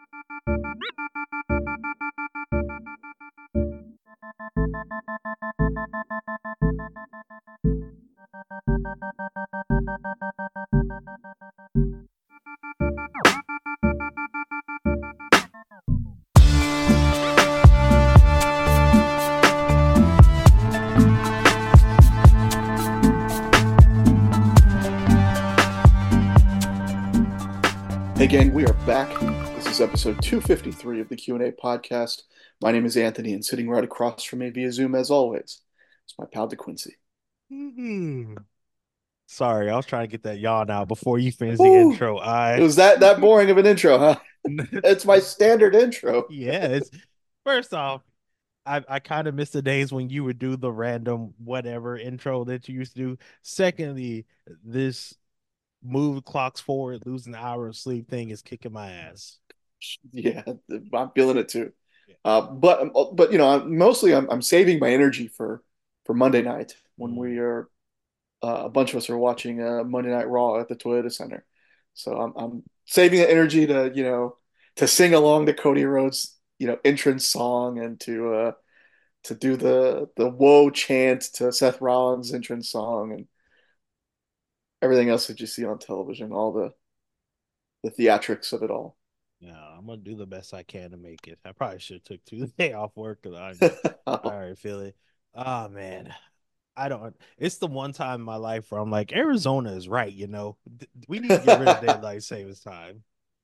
Hey gang, we are back. This is episode 253 of the Q&A podcast. My name is Anthony, and sitting right across from me via Zoom, as always, is my pal DeQuincy. Mhm. Sorry, I was trying to get that yawn out before you finish the Woo! intro. It I was that boring of an intro, huh? It's my standard intro. yeah, it's first off, I kind of miss the days when you would do the random whatever intro that you used to do. Secondly, this move clocks forward, losing an hour of sleep thing is kicking my ass. Yeah, I'm feeling it too. Yeah. But you know, I'm saving my energy for Monday night when Mm. we are a bunch of us are watching Monday Night Raw at the Toyota Center. So I'm saving the energy to to sing along to Cody Rhodes entrance song and to do the whoa chant to Seth Rollins entrance song and everything else that you see on television, all the theatrics of it all. Yeah, I'm gonna do the best I can to make it. I probably should have took Tuesday off work because I already feel it. Oh man, I don't. It's the one time in my life where I'm like, Arizona is right. We need to get rid of daylight savings time.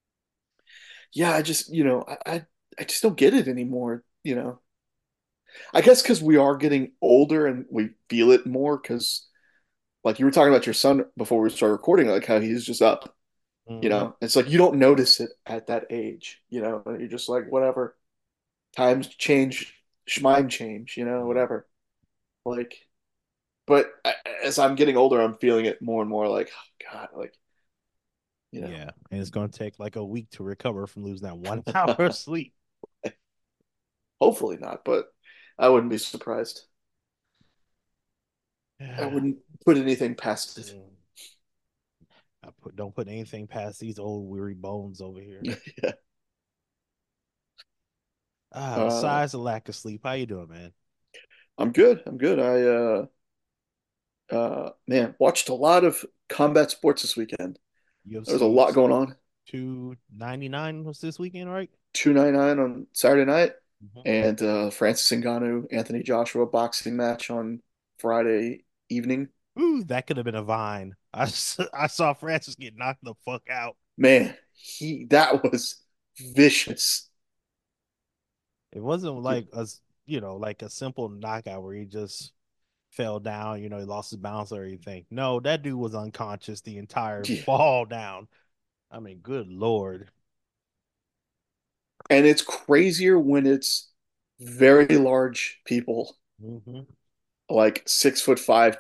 Yeah, I just I just don't get it anymore. I guess because we are getting older and we feel it more because like you were talking about your son before we started recording, like how he's just up. Hmm. It's like you don't notice it at that age. You're just like whatever. Times change, schmime change. Whatever. Like, but as I'm getting older, I'm feeling it more and more. Like, oh God, like you know, Yeah, and it's gonna take like a week to recover from losing that 1 hour of sleep. hopefully not, but I wouldn't be surprised. I wouldn't put anything past it. Don't put anything past these old weary bones over here. Yeah. Uh, Besides the lack of sleep, how you doing, man? I'm good. I'm good. Man, watched a lot of combat sports this weekend. There was a UFC lot going on. 299 was this weekend, right? 299 on Saturday night, Mhm. and Francis Ngannou, Anthony Joshua boxing match on Friday evening. Ooh, that could have been a vine. I saw Francis get knocked the fuck out. Man, he that was vicious. It wasn't like like a simple knockout where he just fell down, he lost his balance or anything. No, that dude was unconscious the entire Yeah. fall down. I mean, good Lord. And it's crazier when it's very large people, Hmm. like 6'5",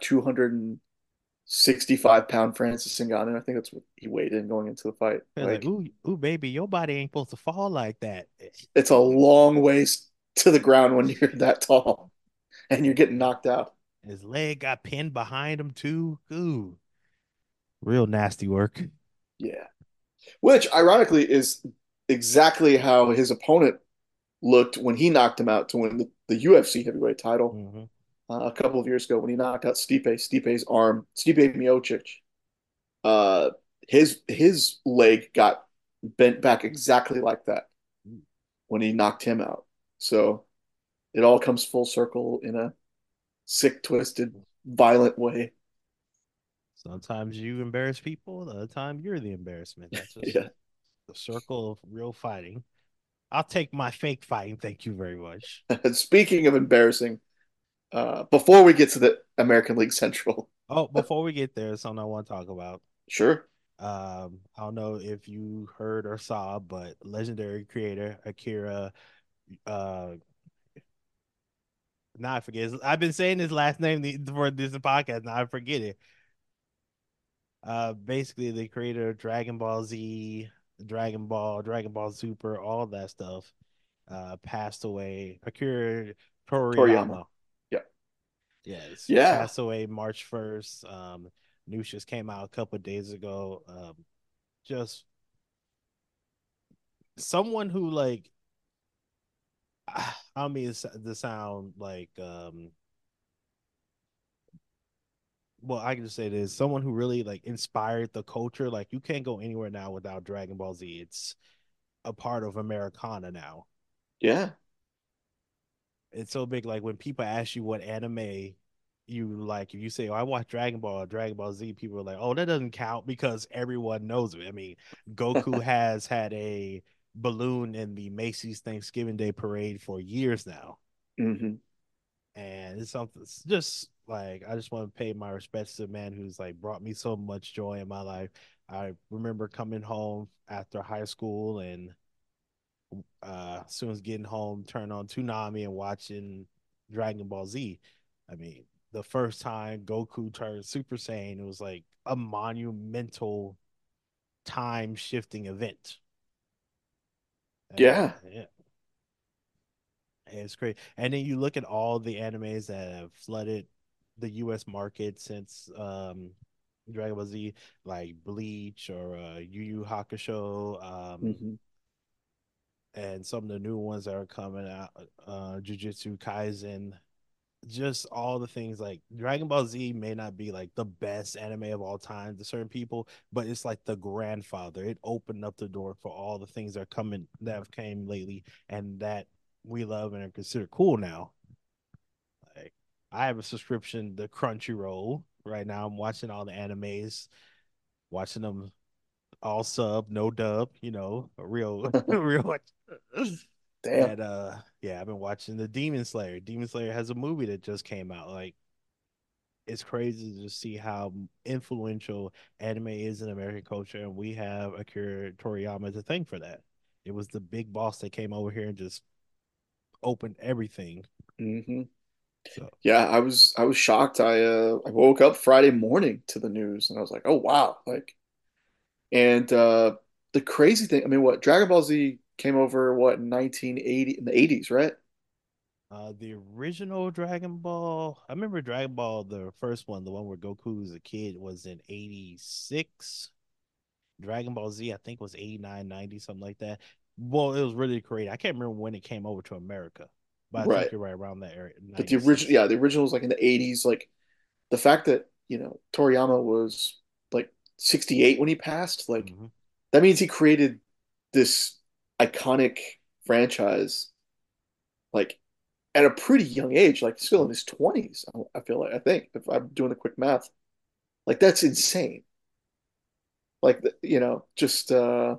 265-pound Francis Ngannou. I think that's what he weighed in going into the fight. It's like, Like ooh, baby, your body ain't supposed to fall like that. it's a long ways to the ground when you're that tall and you're getting knocked out. His leg got pinned behind him too. Ooh, real nasty work. Yeah. Which ironically is exactly how his opponent looked when he knocked him out to win the UFC heavyweight title Hmm. a couple of years ago when he knocked out Stipe's arm, Stipe Miocic. Uh, his leg got bent back exactly like that when he knocked him out. So it all comes full circle in a sick, twisted, violent way. Sometimes you embarrass people, the other time you're the embarrassment. That's just Yeah. the circle of real fighting. I'll take my fake fighting. Thank you very much. And speaking of embarrassing, before we get to the American League Central, Oh, before we get there, something I want to talk about. sure. I don't know if you heard or saw, but legendary creator Akira, uh, now I forget. I've been saying his last name for this podcast. Now I forget it. Basically the creator of Dragon Ball Z, Dragon Ball, Dragon Ball Super, all that stuff, passed away. Akira Toriyama. Toriyama. Yeah. Yes, Yeah. passed away March 1st. News just came out a couple of days ago. Just someone who like I don't mean to sound like well, I can just say this: someone who really like inspired the culture. Like you can't go anywhere now without Dragon Ball Z. It's a part of Americana now. Yeah. It's so big. Like when people ask you what anime you like, if you say, "Oh, I watch Dragon Ball, Dragon Ball Z," people are like, "Oh, that doesn't count because everyone knows it." I mean, Goku has had a balloon in the Macy's Thanksgiving Day Parade for years now, Hmm. and it's something. It's just like I just want to pay my respects to the man who's like brought me so much joy in my life. I remember coming home after high school and as soon as getting home, turn on Toonami and watching Dragon Ball Z. I mean, the first time Goku turned Super Saiyan, it was like a monumental time shifting event. And Yeah. yeah, it's great. And then you look at all the animes that have flooded the US market since Dragon Ball Z, like Bleach or Yu Yu Hakusho, Hmm. and some of the new ones that are coming out, Jujutsu Kaisen, just all the things like Dragon Ball Z may not be like the best anime of all time to certain people, but it's like the grandfather. It opened up the door for all the things that are coming that have came lately and that we love and are considered cool now. Like I have a subscription to Crunchyroll right now. I'm watching all the animes, watching them all sub, no dub, a real real Damn. and yeah, I've been watching the Demon Slayer. Demon Slayer has a movie that just came out. Like it's crazy to see how influential anime is in American culture, and we have Akira Toriyama to thank for that. It was the big boss that came over here and just opened everything. Hmm. So Yeah, I was shocked. I woke up Friday morning to the news and I was like, oh wow. Like, and the crazy thing, I mean, what Dragon Ball Z came over what in 1980 in the 80s, right? the original Dragon Ball, I remember Dragon Ball, the first one, the one where Goku was a kid, was in 86. Dragon Ball Z, I think was 89, 90, something like that. Well, it was really great. I can't remember when it came over to America, but I think Right. you're right around that area, But the original, 96. yeah, the original was like in the 80s. Like the fact that, Toriyama was like 68 when he passed, like Mm-hmm. that means he created this iconic franchise like at a pretty young age, like still in his 20s. I feel like, I think, if I'm doing the quick math, like that's insane. Like, just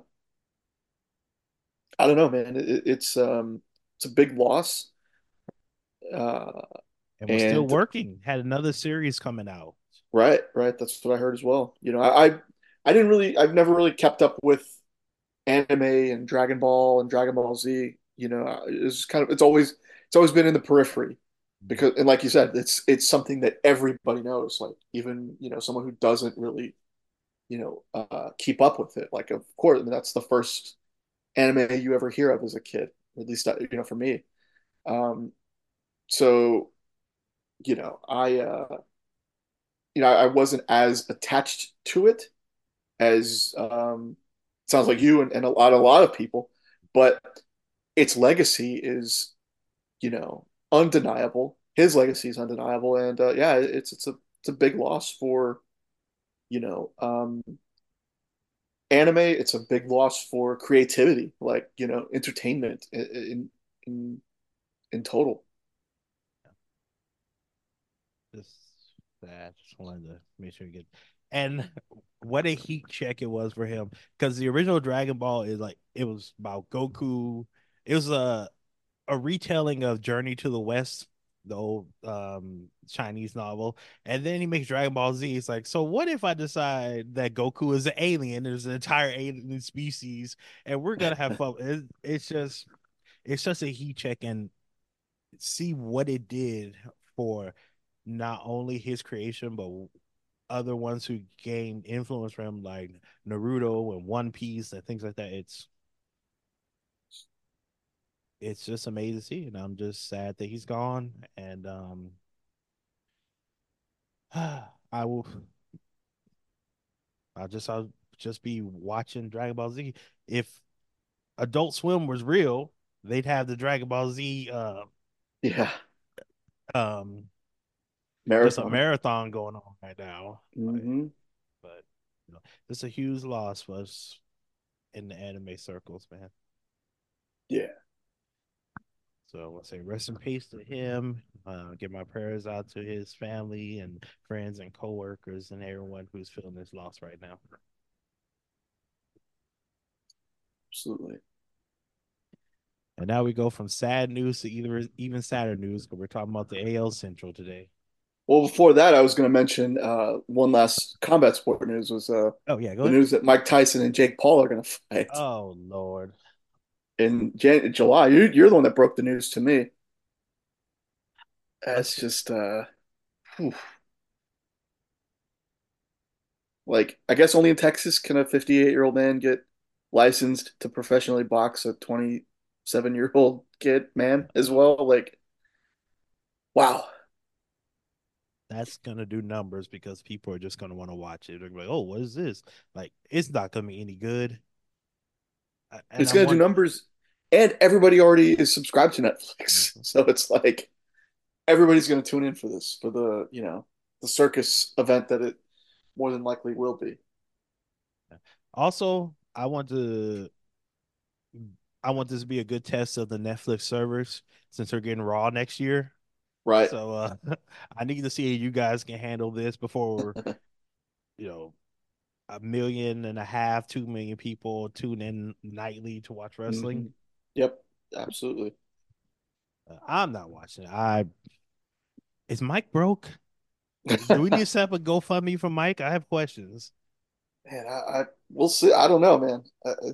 I don't know, man. It's a big loss. Uh, And was still and working. Had another series coming out. right, right. That's what I heard as well. I've never really kept up with anime and Dragon Ball and Dragon Ball Z. It's always been in the periphery Mhm. because, and like you said, it's something that everybody knows. Like even someone who doesn't really keep up with it. Like of course, I mean, that's the first anime you ever hear of as a kid, at least for me. Um, so I wasn't as attached to it as sounds like you and a lot of people, but its legacy is undeniable. His legacy is undeniable, and yeah, it's a big loss for you know anime. It's a big loss for creativity, like entertainment in in total. Just that. Just wanted to make sure you get. And what a heat check it was for him because the original Dragon Ball is like it was about Goku. It was a retelling of Journey to the West, the old Chinese novel, and then he makes Dragon Ball Z. It's like, so what if I decide that Goku is an alien? There's an entire alien species, and we're gonna have fun. It's just a heat check and see what it did for not only his creation but other ones who gained influence from him, like Naruto and One Piece and things like that. It's just amazing to see, and I'm just sad that he's gone. And I will. I'll just be watching Dragon Ball Z. If Adult Swim was real, they'd have the Dragon Ball Z Yeah, um just a marathon. marathon going on right now. Like, Hmm. but it's a huge loss for us in the anime circles, man. Yeah, So I say rest in peace to him. Get my prayers out to his family and friends and coworkers and everyone who's feeling this loss right now. absolutely. And now we go from sad news to either even sadder news because we're talking about the AL Central today. Well, before that, I was going to mention one last combat sport news was Oh yeah, go the ahead. news that Mike Tyson and Jake Paul are going to fight Oh Lord, in July. You're the one that broke the news to me. let's That's just whew. Like I guess only in Texas can a 58-year-old man get licensed to professionally box a 27-year-old kid man as well. Like wow, that's gonna do numbers because people are just gonna want to watch it. They're gonna be like, oh, what is this? Like, it's not gonna be any good. And it's I'm going to do wondering. numbers, and everybody already is subscribed to Netflix, Mhm. so it's like everybody's going to tune in for this for the the circus event that it more than likely will be. Also, I want this to be a good test of the Netflix servers since they're getting Raw next year. Right. So I need to see how you guys can handle this before you know 1.5 million, 2 million people tune in nightly to watch wrestling. Hmm. Yep. Absolutely. I'm not watching it. I Is Mike broke? Do we need to set up a GoFundMe for Mike? I have questions. Man, I we'll see. I don't know, man.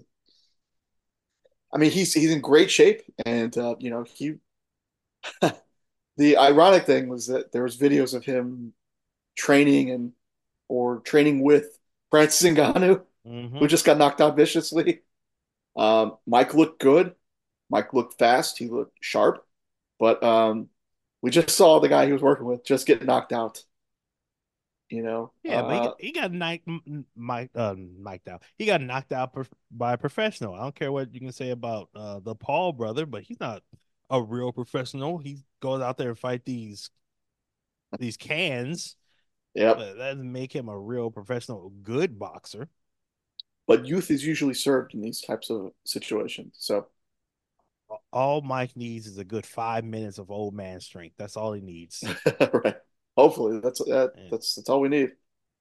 I mean, he's in great shape, and he. The ironic thing was that there was videos of him training and or training with Francis Ngannou, who Hmm. just got knocked out viciously. Mike looked good. Mike looked fast. He looked sharp, but we just saw the guy he was working with just get knocked out. You know, Yeah, but he got mic'd out. He got knocked out by a professional. I don't care what you can say about the Paul brother, but he's not a real professional. He goes out there and fight these cans, yep. but that doesn't make him a real professional good boxer. But youth is usually served in these types of situations. So, All Mike needs is a good 5 minutes of old man strength. That's all he needs. right. Hopefully, And that's all we need.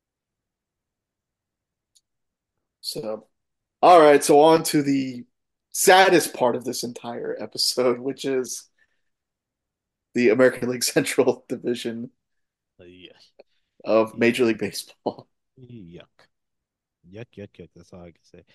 So, all right. So on to the saddest part of this entire episode, which is the American League Central Division yeah, of yeah, Major League Baseball. yuck, yuck, yuck, yuck. That's all I can say.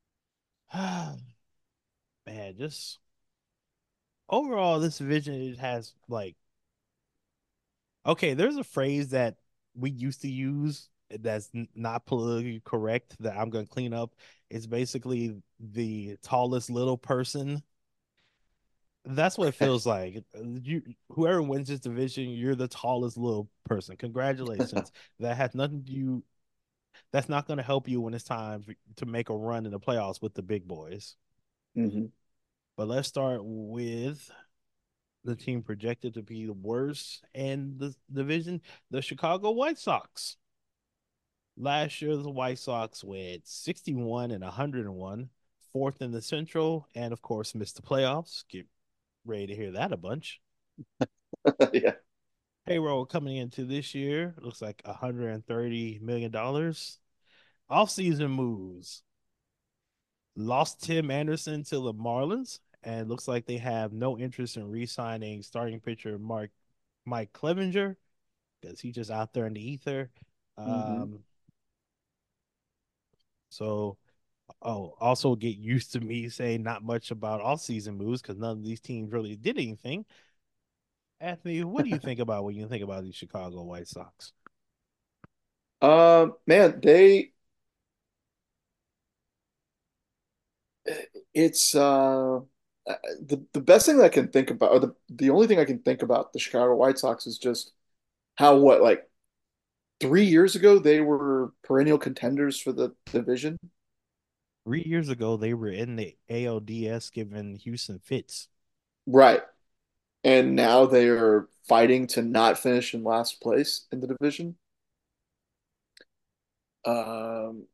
Man, just overall, this division it has like okay. There's a phrase that we used to use that's not politically correct that I'm gonna clean up. It's basically the tallest little person. That's what it feels like. Whoever wins this division, you're the tallest little person. Congratulations. That has nothing to you. That's not going to help you when it's time to make a run in the playoffs with the big boys. Hmm. But let's start with the team projected to be the worst in the division, the Chicago White Sox. Last year, the White Sox went 61 and 101, fourth in the Central, and of course, missed the playoffs. Get ready to hear that a bunch. Yeah. Payroll coming into this year looks like $130 million. Off-season moves lost Tim Anderson to the Marlins, and looks like they have no interest in re-signing starting pitcher Mike Clevinger because he's just out there in the ether. Hmm. Um, so, also get used to me saying not much about off-season moves because none of these teams really did anything. Anthony, what do you think about when you think about these Chicago White Sox? Man, they it's the best thing that I can think about, or the only thing I can think about the Chicago White Sox is just how what like 3 years ago they were perennial contenders for the division. 3 years ago, they were in the ALDS giving Houston fits. Right. And now they are fighting to not finish in last place in the division. Um,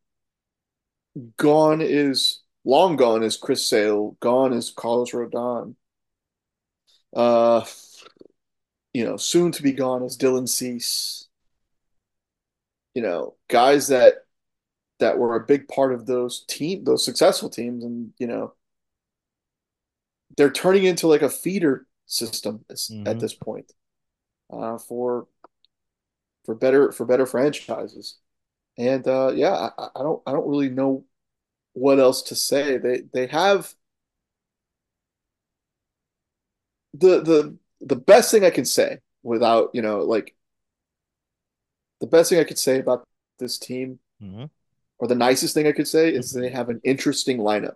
Long gone is Chris Sale. Gone is Carlos Rodon. Uh, soon to be gone is Dylan Cease. Guys that were a big part of those successful teams, and they're turning into like a feeder system at Mm-hmm. this point, for better franchises. And yeah, I don't really know what else to say. They have the best thing I can say without like the best thing I could say about this team, Mm-hmm. or the nicest thing I could say, is they have an interesting lineup,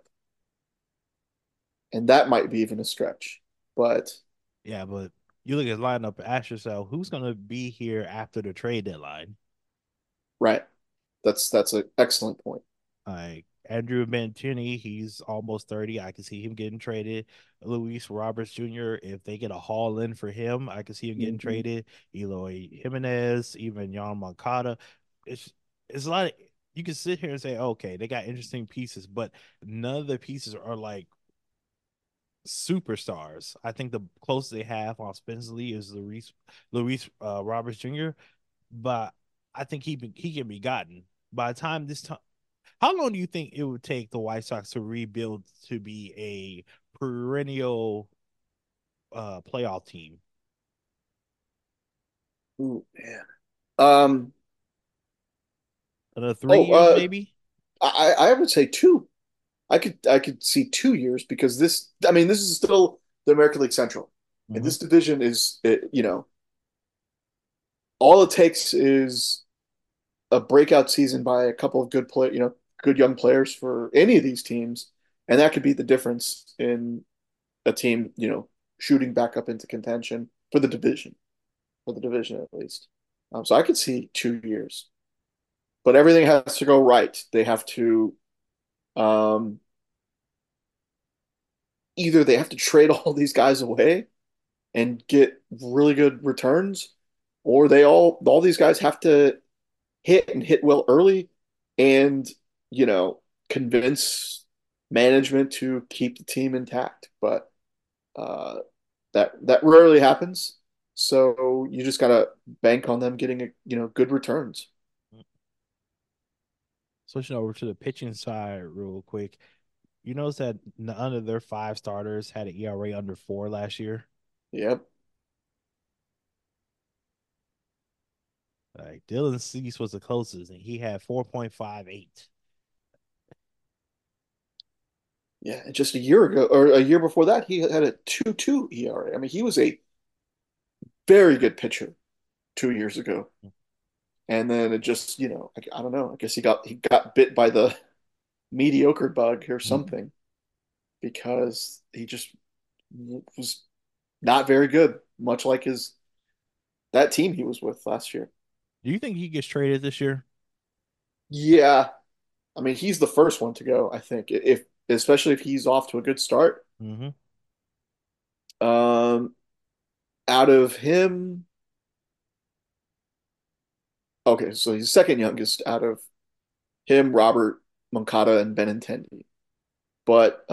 and that might be even a stretch. But Yeah, but you look at lineup, ask yourself who's going to be here after the trade deadline. right, that's an excellent point. Like Andrew Benintendi, he's almost 30. I can see him getting traded. Luis Roberts Jr., if they get a haul in for him, I can see him getting Hmm. traded. Eloy Jimenez, even Jan Moncada. It's it's a lot of, you can sit here and say, okay, they got interesting pieces, but none of the pieces are like superstars. I think the closest they have offensively is Luis Roberts Jr., but I think he can be gotten by the time this time. How long do you think it would take the White Sox to rebuild to be a perennial playoff team? Ooh, man. Um. Another three Oh, years, maybe. I would say two. I could see 2 years, because I mean, this is still the American League Central, and Mm-hmm. this division all it takes is a breakout season by a couple of good young players for any of these teams, and that could be the difference in a team, shooting back up into contention for the division at least. So I could see 2 years, but everything has to go right. They have to um, either they have to trade all these guys away and get really good returns, or all these guys have to hit and hit well early, and you know convince management to keep the team intact. But uh, that rarely happens. So you just gotta bank on them getting good returns. Switching over to the pitching side real quick. You notice that none of their five starters had an ERA under 4 last year. Yep. Like Dylan Cease was the closest, and he had 4.58. Yeah. Just a year ago, or a year before that, he had a 2.2 ERA. I mean, he was a very good pitcher 2 years ago. And then it just, I don't know. I guess he got bit by the mediocre bug or something, because he just was not very good, much like his that team he was with last year. Do you think he gets traded this year? Yeah, I mean, he's the first one to go, I think, if especially if he's off to a good start. Mm-hmm. Um, Out of him, okay, so he's second youngest out of him, Robert, Moncada, and Benintendi. But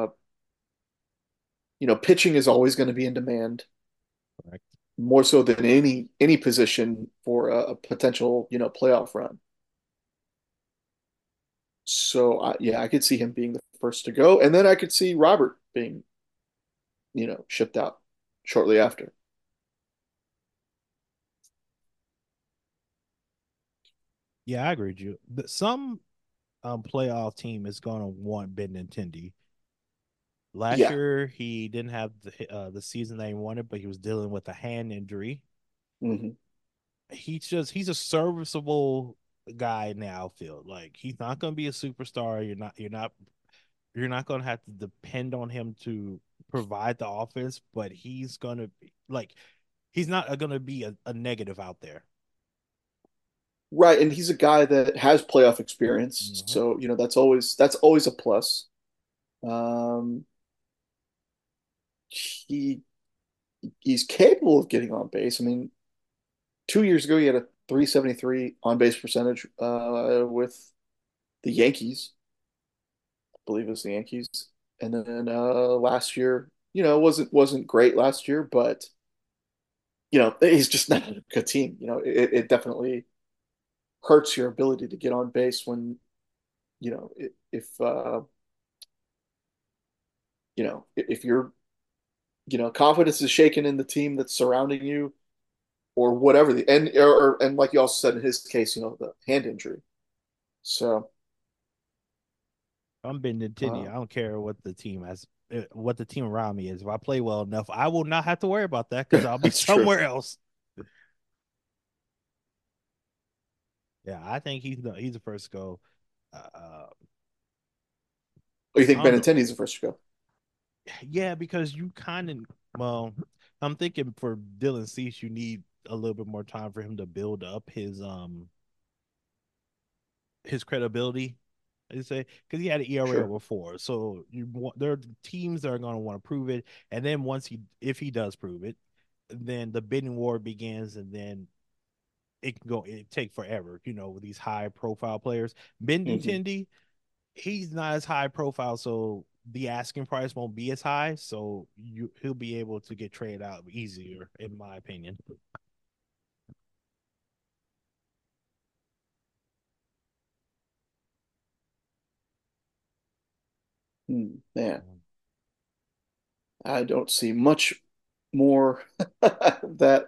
pitching is always going to be in demand, Correct. more so than any position for a potential playoff run. So yeah, I could see him being the first to go, and then I could see Robert being shipped out shortly after. Yeah, I agree with you. But some playoff team is going to want Benintendi. Last Yeah. year, he didn't have the season that he wanted, but he was dealing with a hand injury. Hmm. He's a serviceable guy in the outfield. Like he's not going to be a superstar. You're not going to have to depend on him to provide the offense, but he's going to be like he's not going to be a negative out there. right, and he's a guy that has playoff experience, Hmm. so that's always a plus. Um, he he's capable of getting on base. I mean, 2 years ago he had a 373 on base percentage with the Yankees. I believe it was the Yankees. And then last year, wasn't great last year, but he's just not a good team. It definitely hurts your ability to get on base when if if your confidence is shaken in the team that's surrounding you or whatever and like you also said in his case, the hand injury. So I'm Benintendi. uh, I don't care what the team around me is. If I play well enough, I will not have to worry about that because I'll be that's true. somewhere else. Yeah, I think he's the first to go. Uh, Oh, you I think don't know. Benintendi's the first to go? Yeah, because you kind of well, I'm thinking for Dylan Cease, you need a little bit more time for him to build up his credibility. I say because he had an ERA Sure. over 4, so there are teams that are going to want to prove it, and then if he does prove it, then the bidding war begins, and then it take forever. With these high profile players, Hmm. Benintendi, he's not as high profile, so the asking price won't be as high, so he'll be able to get traded out easier, in my opinion. Man, I don't see much more that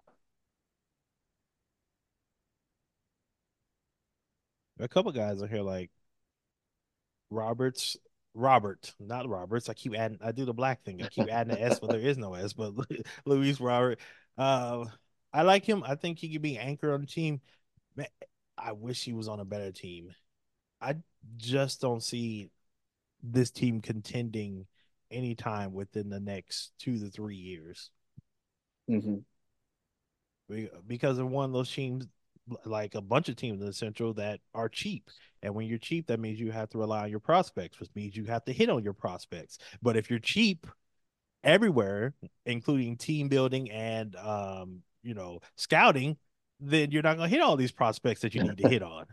A couple guys are here like Roberts, Robert, not Roberts. I do the black thing. I keep adding the S, but there is no S. But Luis Robert, uh, I like him. I think he could be anchor on the team. Man, I wish he was on a better team. I just don't see this team contending anytime within the next 2 to 3 years mhm. because of one of those teams, like a bunch of teams in the Central that are cheap. And when you're cheap, that means you have to rely on your prospects, which means you have to hit on your prospects. But if you're cheap everywhere, including team building and scouting, then you're not going to hit all these prospects that you need to hit on.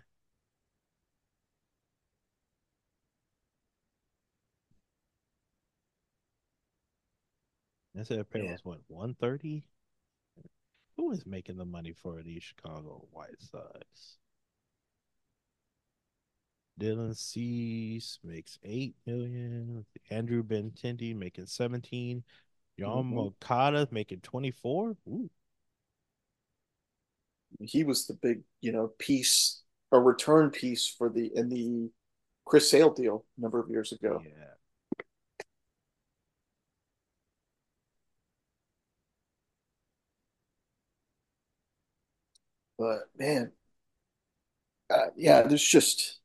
Instead of Yeah. payrolls, what 130? Who is making the money for the Chicago White Sox? Dylan Cease makes 8 million. Andrew Benintendi making 17. John Hmm. Moncada making 24. Ooh, He was the big, piece, a return piece for the Chris Sale deal a number of years ago. yeah. But man, yeah, there's just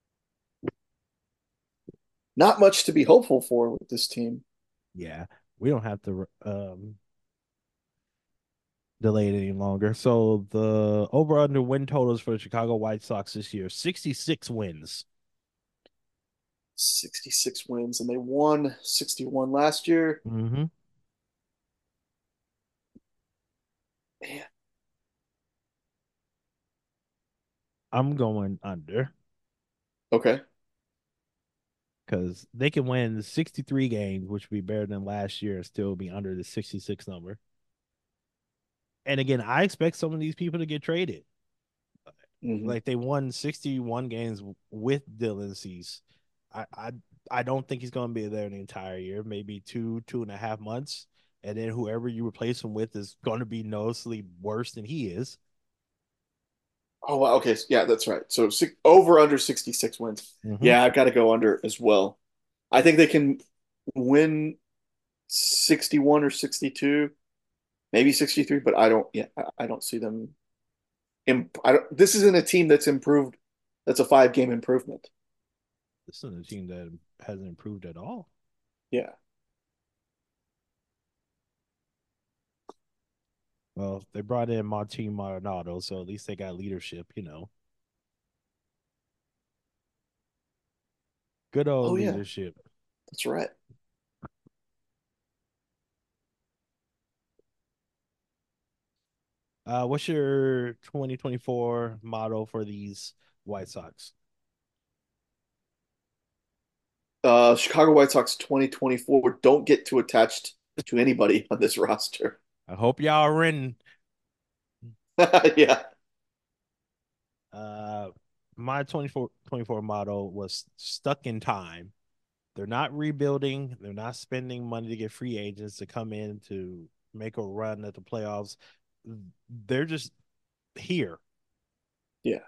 not much to be hopeful for with this team. Yeah. We don't have to delay it any longer. So the over under win totals for the Chicago White Sox this year 66 wins. 66 wins, and they won 61 last year. Mm-hmm. Man, I'm going under okay. because they can win 63 games, which would be better than last year and still be under the 66 number. And again, I expect some of these people to get traded. Hmm. Like they won 61 games with Dylan Cease. I I I don't think he's going to be there the entire year. Maybe 2.5 months, and then whoever you replace him with is going to be noticeably worse than he is. Oh, wow. Okay. Yeah, that's right. So over under 66 wins. Mm-hmm. Yeah, I've got to go under as well. I think they can win 61 or 62, maybe 63, but I don't, yeah, I don't see them. This isn't a team that's improved. That's a 5 game improvement. This is a team that hasn't improved at all. Yeah. Well, they brought in Martin Maldonado, so at least they got leadership, you know. Good old Oh yeah, leadership. that's right. What's your 2024 motto for these White Sox? Chicago White Sox 2024. Don't get too attached to anybody on this roster. I hope y'all are in. Yeah. Uh, my 24 motto was stuck in time. They're not rebuilding. They're not spending money to get free agents to come in to make a run at the playoffs. They're just here. Yeah.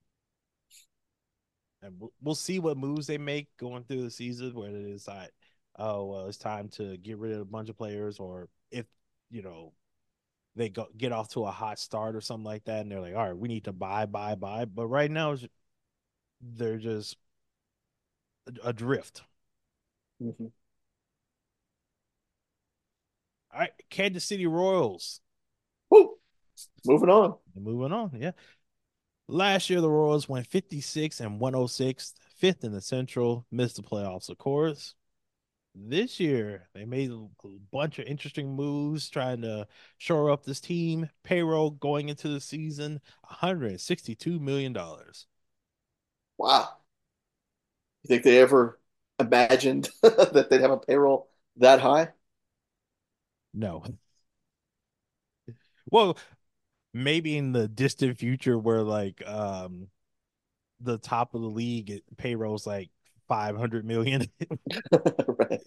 And we'll see what moves they make going through the season, whether they decide, oh, well, it's time to get rid of a bunch of players, or if, you know, they get off to a hot start or something like that, and they're like, all right, we need to buy. But right now, they're just adrift. Mhm. All right, Kansas City Royals. Woo. Moving on. Moving on, yeah. Last year, the Royals went 56 and 106, fifth in the Central, missed the playoffs, of course. This year, they made a bunch of interesting moves trying to shore up this team. Payroll going into the season, $162 million. Wow. You think they ever imagined that they'd have a payroll that high? No. Well, maybe in the distant future where like the top of the league payrolls like 500 million. Right.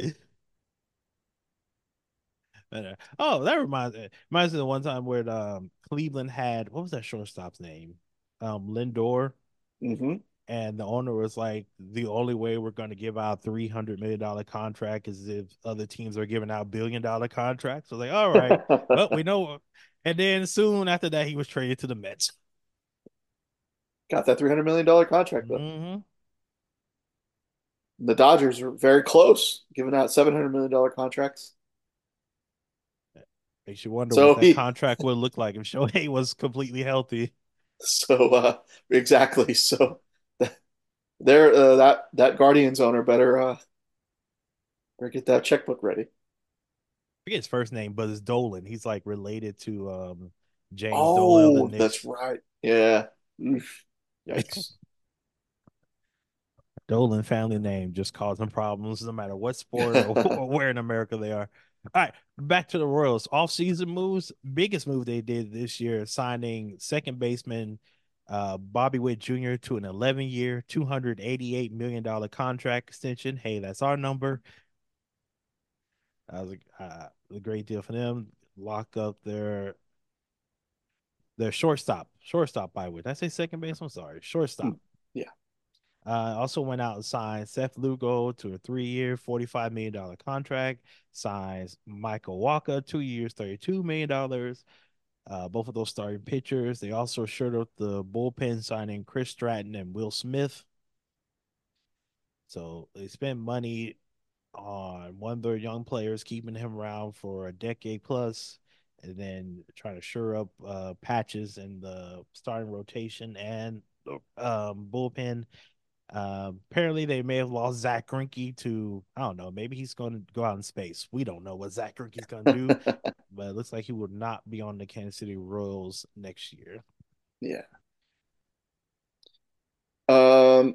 Oh, that reminds me of the one time where Cleveland had, what was that shortstop's name? Lindor. Hmm. And the owner was like, the only way we're going to give out $300 million contract is if other teams are giving out $1 billion contracts. So like, all right, well, we know. And then soon after that, he was traded to the Mets. Got that $300 million contract though. Hmm. The Dodgers are very close, giving out $700 million contracts. Makes you wonder what So that he, contract would look like if Shohei was completely healthy. exactly. So there, that Guardians owner better get that checkbook ready. I forget his first name, but it's Dolan. He's like related to James Dolan of the Oh, that's Knicks. right. Yeah. Oof. Yikes. Dolan family name just causing problems no matter what sport or where in America they are. All right, back to the Royals. Off-season moves. Biggest move they did this year, signing second baseman Bobby Witt Jr. to an 11-year, $288 million contract extension. Hey, that's our number. That was a great deal for them. Lock up their shortstop by Witt. Did I say second base? I'm sorry, Hmm. shortstop. Yeah. Also went out and signed Seth Lugo to a 3-year, $45 million contract. Signs Michael Walker, 2 years, $32 million. Both of those starting pitchers. They also shored up the bullpen, signing Chris Stratton and Will Smith. So they spent money on one of their young players, keeping him around for a decade plus, and then trying to shore up patches in the starting rotation and bullpen. Apparently, they may have lost Zach Greinke to, I don't know, maybe he's going to go out in space. We don't know what Zach Greinke's going to do, but it looks like he will not be on the Kansas City Royals next year. Yeah. Um,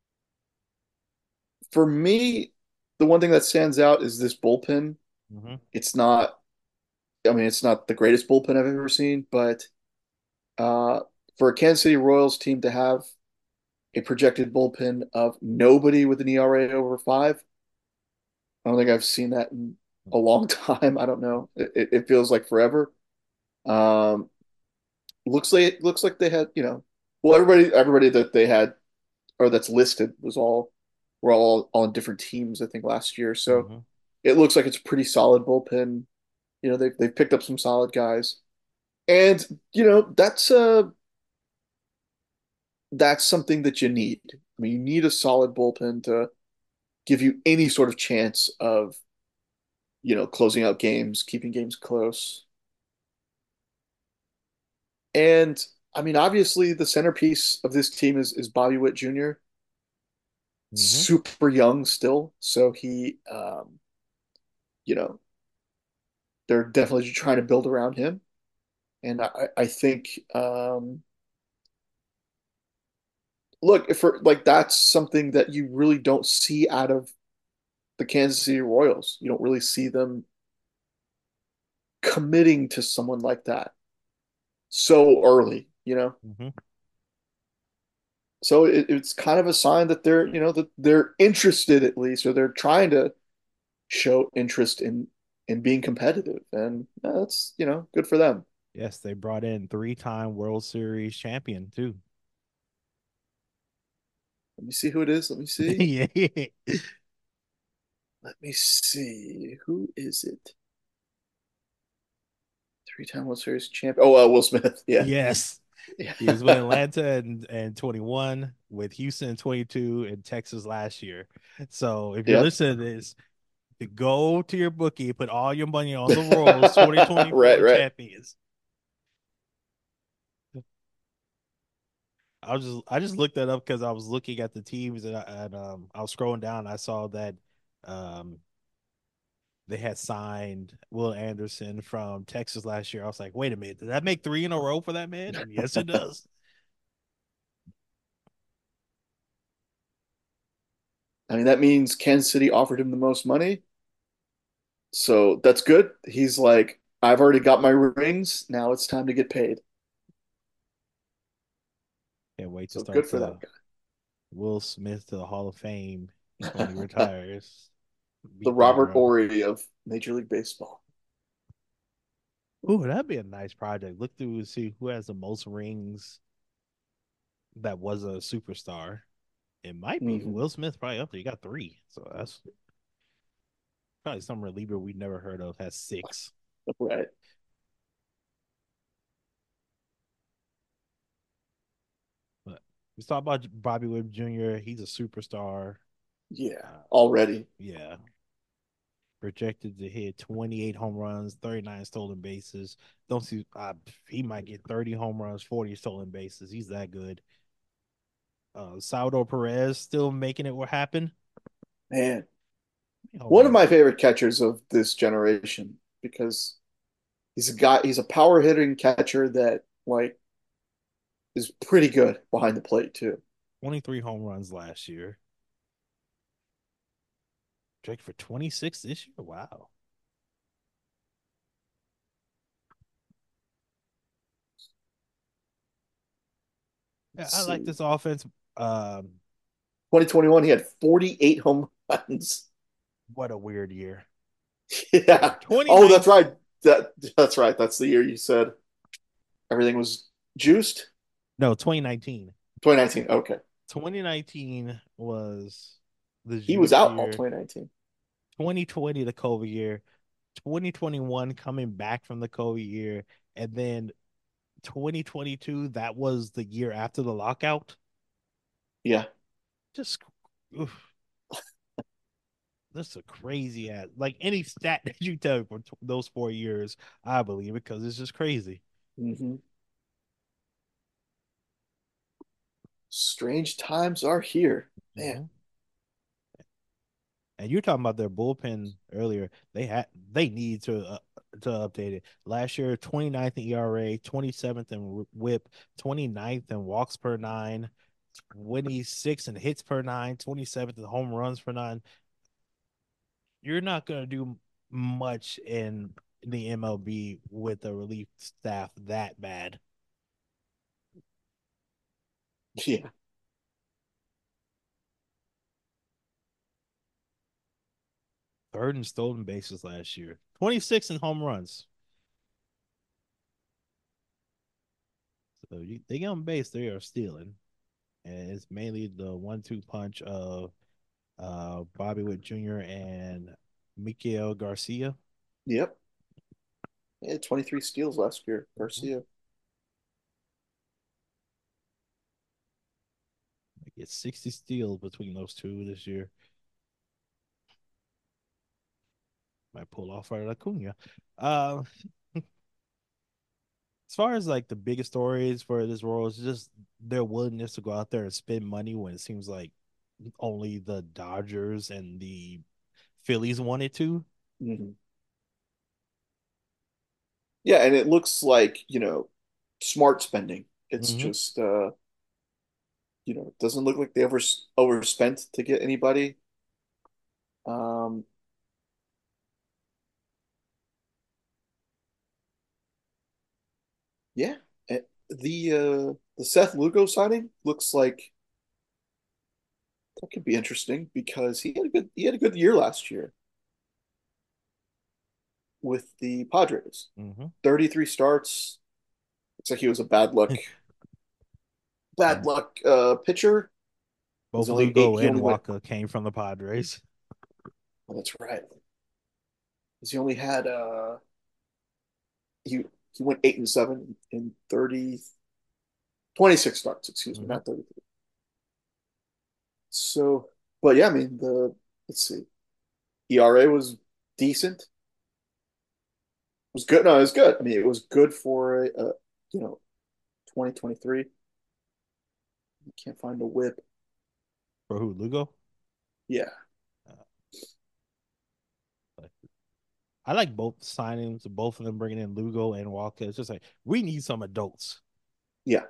for me, the one thing that stands out is this bullpen. Mm-hmm. It's not, I mean, it's not the greatest bullpen I've ever seen, but uh, for a Kansas City Royals team to have a projected bullpen of nobody with an ERA over five, I don't think I've seen that in a long time. I don't know. It feels like forever. Um, looks like they had, well, everybody that they had or that's listed were all on different teams, I think, last year. So Mm-hmm. it looks like it's a pretty solid bullpen. They've picked up some solid guys. And, that's something that you need. I mean, you need a solid bullpen to give you any sort of chance of, closing out games, keeping games close. And I mean, obviously, the centerpiece of this team is Bobby Witt Jr. Hmm. Super young still, so you know, they're definitely trying to build around him. And I think, look, if for like that's something that you really don't see out of the Kansas City Royals. You don't really see them committing to someone like that so early, you know? Hmm. So it's kind of a sign that they're interested at least, or they're trying to show interest in being competitive, and that's good for them. Yes, they brought in three-time World Series champion too. Let me see who it is. Let me see. Yeah. Let me see. Who is it? Three-time World Series champ. Oh, Will Smith. Yeah, Yes. yeah. He was with Atlanta and 21, with Houston in 22, and Texas last year. So if you're Yep. listening to this, to go to your bookie, put all your money on the Royals Right, 2024 right. champions. I just looked that up because I was looking at the teams, I was scrolling down and I saw that um they had signed Will Anderson from Texas last year. I was like, wait a minute, did that make three in a row for that man? And yes, it does. I mean, that means Kansas City offered him the most money. So that's good. He's like, I've already got my rings. Now it's time to get paid. Can't wait to So start good for the that Will Smith to the Hall of Fame when he guy. retires. The Beat that Robert drum. Ory of Major League Baseball. Ooh, that'd be a nice project. Look through and see who has the most rings that was a superstar. It might be Hmm. Will Smith, probably up there. You got three. So that's probably some reliever we never heard of has six. Right. But let's talk about Bobby Witt Jr. He's a superstar. Yeah. Uh, Already. yeah, projected to hit 28 home runs, 39 stolen bases. Don't see he might get 30 home runs, 40 stolen bases. He's that good. Salvador Perez still making it happen. Man. Home One of runs. my favorite catchers of this generation because he's a power hitting catcher that like is pretty good behind the plate too. 23 home runs last year. Drake for 26 this year. Wow. Yeah, Let's I like see. this offense. Um, 2021, he had 48 home runs. what a weird year. Yeah. Oh, that's 2019, right. That's right. That's the year you said everything was juiced. no, 2019. 2019. Okay. 2019 was the He was juice out all year. 2019. 2020, the COVID year. 2021 coming back from the COVID year. And then 2022, that was the year after the lockout. Yeah. Just oof, that's a crazy ass. Like any stat that you tell me for those 4 years, I believe it because it's just crazy. Hmm. Strange times are here. Man. Hmm. And you're talking about their bullpen earlier. They need to update it. Last year, 29th in ERA, 27th in WHIP, 29th in walks per nine, 26th in hits per nine, 27th in home runs per nine. You're not gonna do much in the MLB with a relief staff that bad. Yeah. Third in stolen bases last year, 26 in home runs. So they get on base, they are stealing, and it's mainly the one-two punch of Bobby Witt Jr. and Miguel Garcia. Yep. He had 23 steals last year, Mhm. Garcia. They get 60 steals between those two this year. Might pull off Art Acuna. Uh, as far as like the biggest stories for this role is just their willingness to go out there and spend money when it seems like only the Dodgers and the Phillies wanted to. Mhm. Yeah, and it looks like, smart spending. It's Mm-hmm. just it doesn't look like they overspent to get anybody. Um, yeah. The Seth Lugo signing looks like that could be interesting because he had a good year last year with the Padres. Mm-hmm. 33 starts. Looks like he was a bad luck pitcher. He's Both only eight. Lugo He and only went. Walker came from the Padres. Oh, that's right. 'Cause he only had he went 8-7 in 26 starts, excuse me, Mm-hmm. not 33. So, but yeah, I mean let's see. ERA was decent. It was good. No, it was good. I mean, it was good for you know, 2023. You can't find a whip. For who? Lugo? Yeah. Uh, I like both signings, both of them bringing in Lugo and Walker. It's just like we need some adults. Yeah.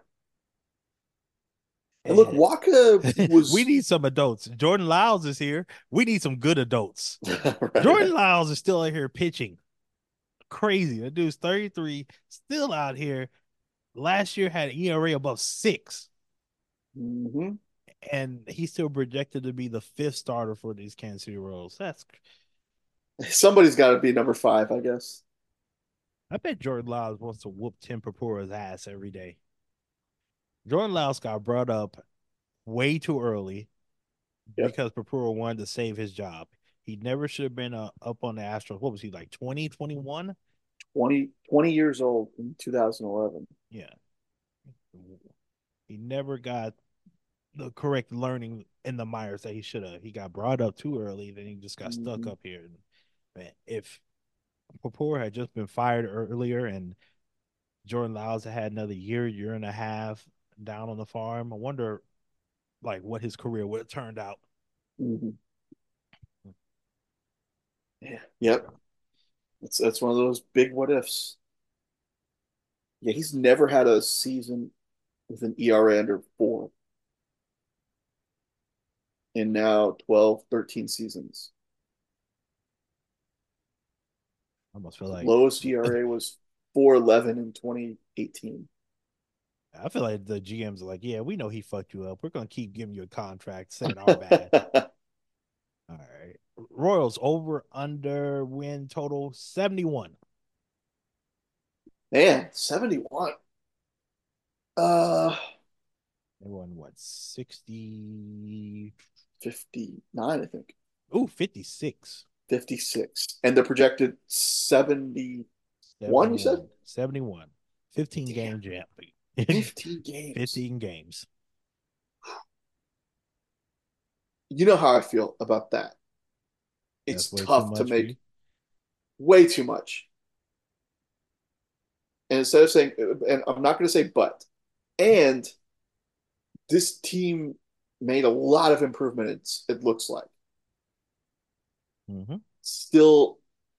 And look, And Waka we was need some adults. Jordan Lyles is here. We need some good adults. right. Jordan Lyles is still out here pitching. Crazy. That dude's 33, still out here. Last year had an ERA above 6, Hmm. and he's still projected to be the fifth starter for these Kansas City Royals. Somebody's got to be number five, I guess. I bet Jordan Lyles wants to whoop Tim Purpura's ass every day. Jordan Lyles got brought up way too early Yep. because Purpura wanted to save his job. He never should have been up on the Astros. What was he like, 20, 21? 20 years old in 2011. Yeah. He never got the correct learning in the Myers that he should have. He got brought up too early, then he just got stuck Hmm. up here. Man, if Purpura had just been fired earlier and Jordan Lyles had another year and a half down on the farm, I wonder like what his career would have turned out. Hmm. Yeah. Yep. That's one of those big what ifs. Yeah, he's never had a season with an ERA under four in now 12, 13 seasons. I almost feel like Lowest ERA was 4.11 in 2018. I feel like the GMs are like, yeah, we know he fucked you up. We're gonna keep giving you a contract, saying our bad. All right. Royals over under win total 71. Man, 71. Uh, They won what, 60? 59, I think. Ooh, 56. 56. And the projected 71, you said? 71. 71. 15 Damn, game jam. 15 games. 15 games. You know how I feel about that. That's It's way too tough to much for you. make way too much. And instead of saying, and I'm not going to say but, and this team made a lot of improvements, it looks like. Mm-hmm. Still,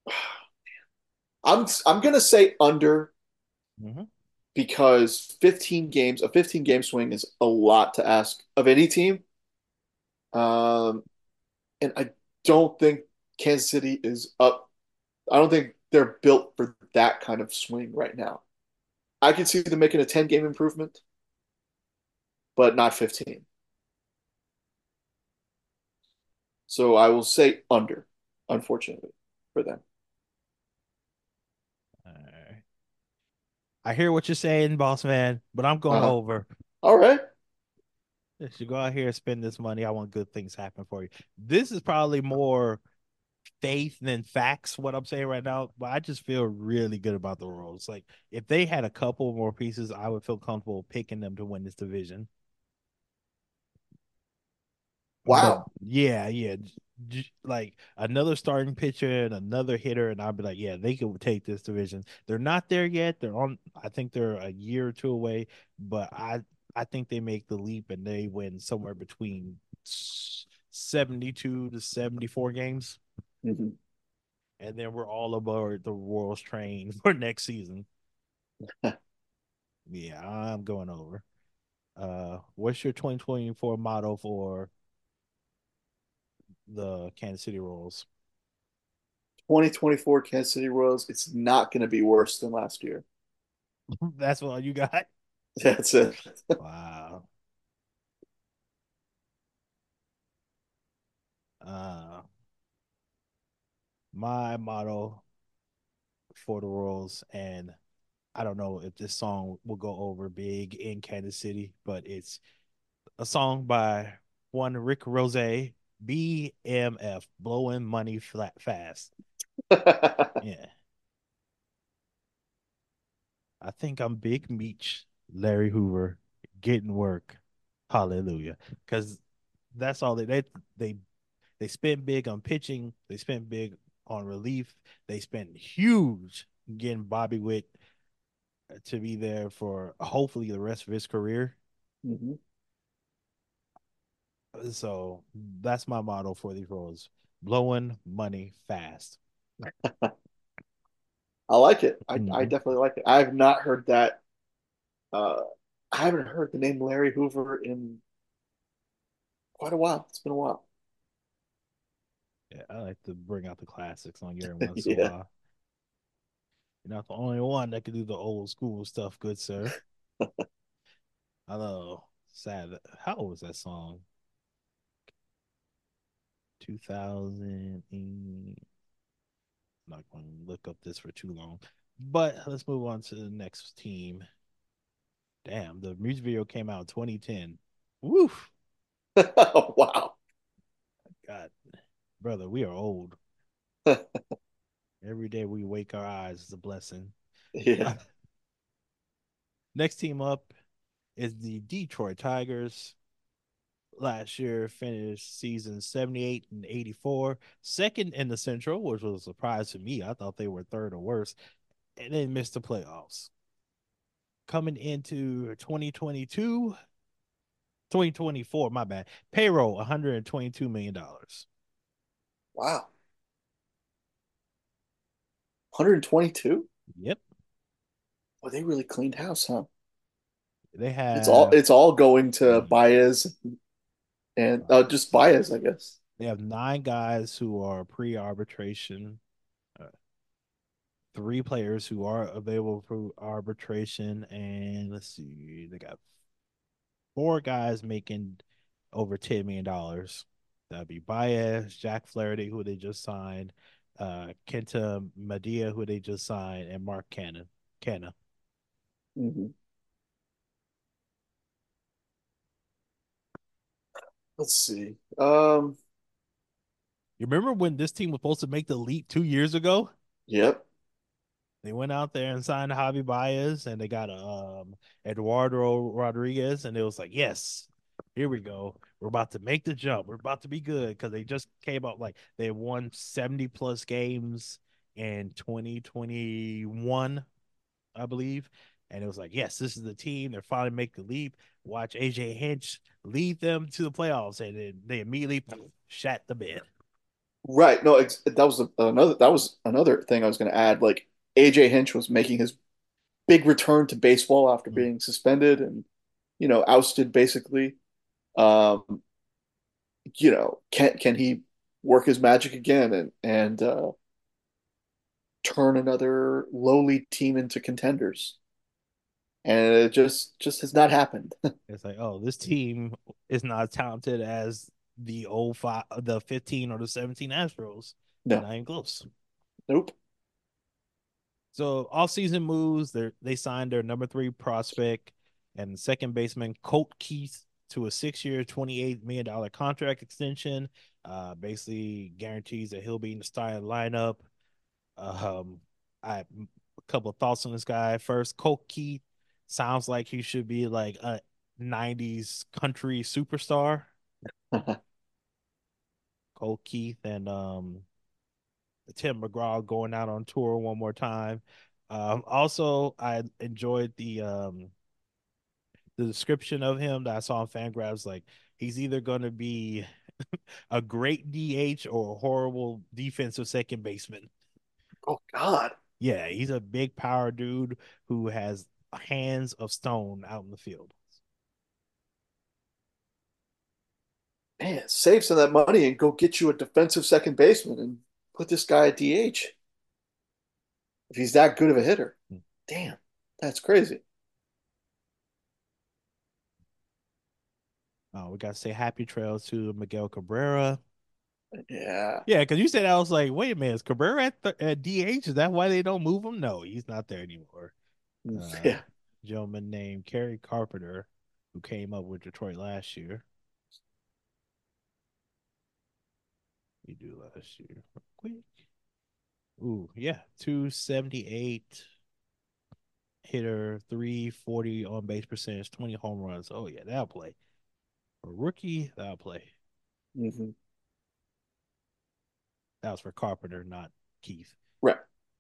I'm going to say under Mm-hmm. because a 15 game swing is a lot to ask of any team. Um, and I don't think Kansas City is up. I don't think they're built for that kind of swing right now. I could see them making a 10 game improvement, but not 15. So I will say under, unfortunately, for them. All right. I hear what you're saying, boss man, but I'm going Uh-huh. over. All right. If you go out here and spend this money, I want good things happen for you. This is probably more faith than facts, what I'm saying right now, but I just feel really good about the Royals. Like, if they had a couple more pieces, I would feel comfortable picking them to win this division. But Wow. yeah, yeah, like another starting pitcher and another hitter, and I'll be like, yeah, they could take this division. They're not there yet. They're on. I think they're a year or two away, but I think they make the leap and they win somewhere between 72 to 74 games, Mhm. and then we're all aboard the Royals train for next season. Yeah, I'm going over. What's your 2024 motto for the Kansas City Royals? 2024 Kansas City Royals, it's not going to be worse than last year. That's all you got? That's it. Wow. Uh, my motto for the Royals, and I don't know if this song will go over big in Kansas City, but it's a song by one Rick Rose, BMF, blowing money flat fast. Yeah, I think I'm Big Meech, Larry Hoover, getting work. Hallelujah. Because that's all they they spent big on pitching. They spent big on relief. They spent huge getting Bobby Witt to be there for hopefully the rest of his career. Mhm. So that's my motto for these roles: blowing money fast. I like it. I Mm-hmm. definitely like it. I have not heard that. Uh, I haven't heard the name Larry Hoover in quite a while. It's been a while. Yeah, I like to bring out the classics on here once in a Yeah. while. You're not the only one that can do the old school stuff, good sir. I know. Sad. How old was that song? 2000. I'm not going to look up this for too long. But let's move on to the next team. Damn, the music video came out in 2010. Woof. Wow. God, brother, we are old. Every day we wake our eyes is a blessing. Yeah. Next team up is the Detroit Tigers. Last year finished season 78 and 84, second in the Central, which was a surprise to me. I thought they were third or worse, and then missed the playoffs. Coming into 2024, my bad. Payroll $122 million. Wow. 122? Yep. Well, they really cleaned house, huh? They It's all have it's all going to mhm, Baez and just Baez, I guess. they have 9 guys who are pre-arbitration, uh, 3 players who are available for arbitration, and let's see, they got 4 guys making over $10 million. That'd be Baez, Jack Flaherty, who they just signed, Kenta Madia, who they just signed, and Mark Cannon. Canna. Mhm. Let's see. You remember when this team was supposed to make the leap 2 years ago? Yep. They went out there and signed Javi Baez, and they got Eduardo Rodriguez, and it was like, yes, here we go. We're about to make the jump. We're about to be good because they just came out like they won 70 plus games in 2021, I believe. And it was like, yes, this is the team. They're finally making the leap. Watch AJ Hinch lead them to the playoffs, and then they immediately shat the bed. Right. No, that was another thing I was going to add. Like AJ Hinch was making his big return to baseball after Mm. being suspended and ousted basically. Um, can he work his magic again and turn another lowly team into contenders? And it just has not happened. It's like, oh, this team is not as talented as the 15 or the 17 Astros. No. Not even close. Nope. So off-season moves, they signed their number 3 prospect and second baseman Colt Keith to a 6-year, $28 million contract extension. Basically guarantees that he'll be in the starting lineup. Um, I a couple of thoughts on this guy. First, Colt Keith sounds like he should be like a '90s country superstar. Cole Keith and Tim McGraw going out on tour one more time. Also, I enjoyed the description of him that I saw on Fangraphs. Like he's either going to be a great DH or a horrible defensive second baseman. Oh God, Yeah, he's a big power dude who has hands of stone out in the field. man, save some of that money and go get you a defensive second baseman and put this guy at DH if he's that good of a hitter. Damn, that's crazy. We got to say happy trails to Miguel Cabrera. Yeah. Yeah, because you said I was like, wait a minute, is Cabrera at DH? Is that why they don't move him? No, he's not there anymore. Uh, Yeah. Gentleman named Kerry Carpenter, who came up with Detroit last year. We do last year, real quick. Ooh, yeah, 278 hitter, 340 on base percentage, 20 home runs. Oh yeah, that'll play. For a rookie, that'll play. Hmm. That was for Carpenter, not Keith. Right.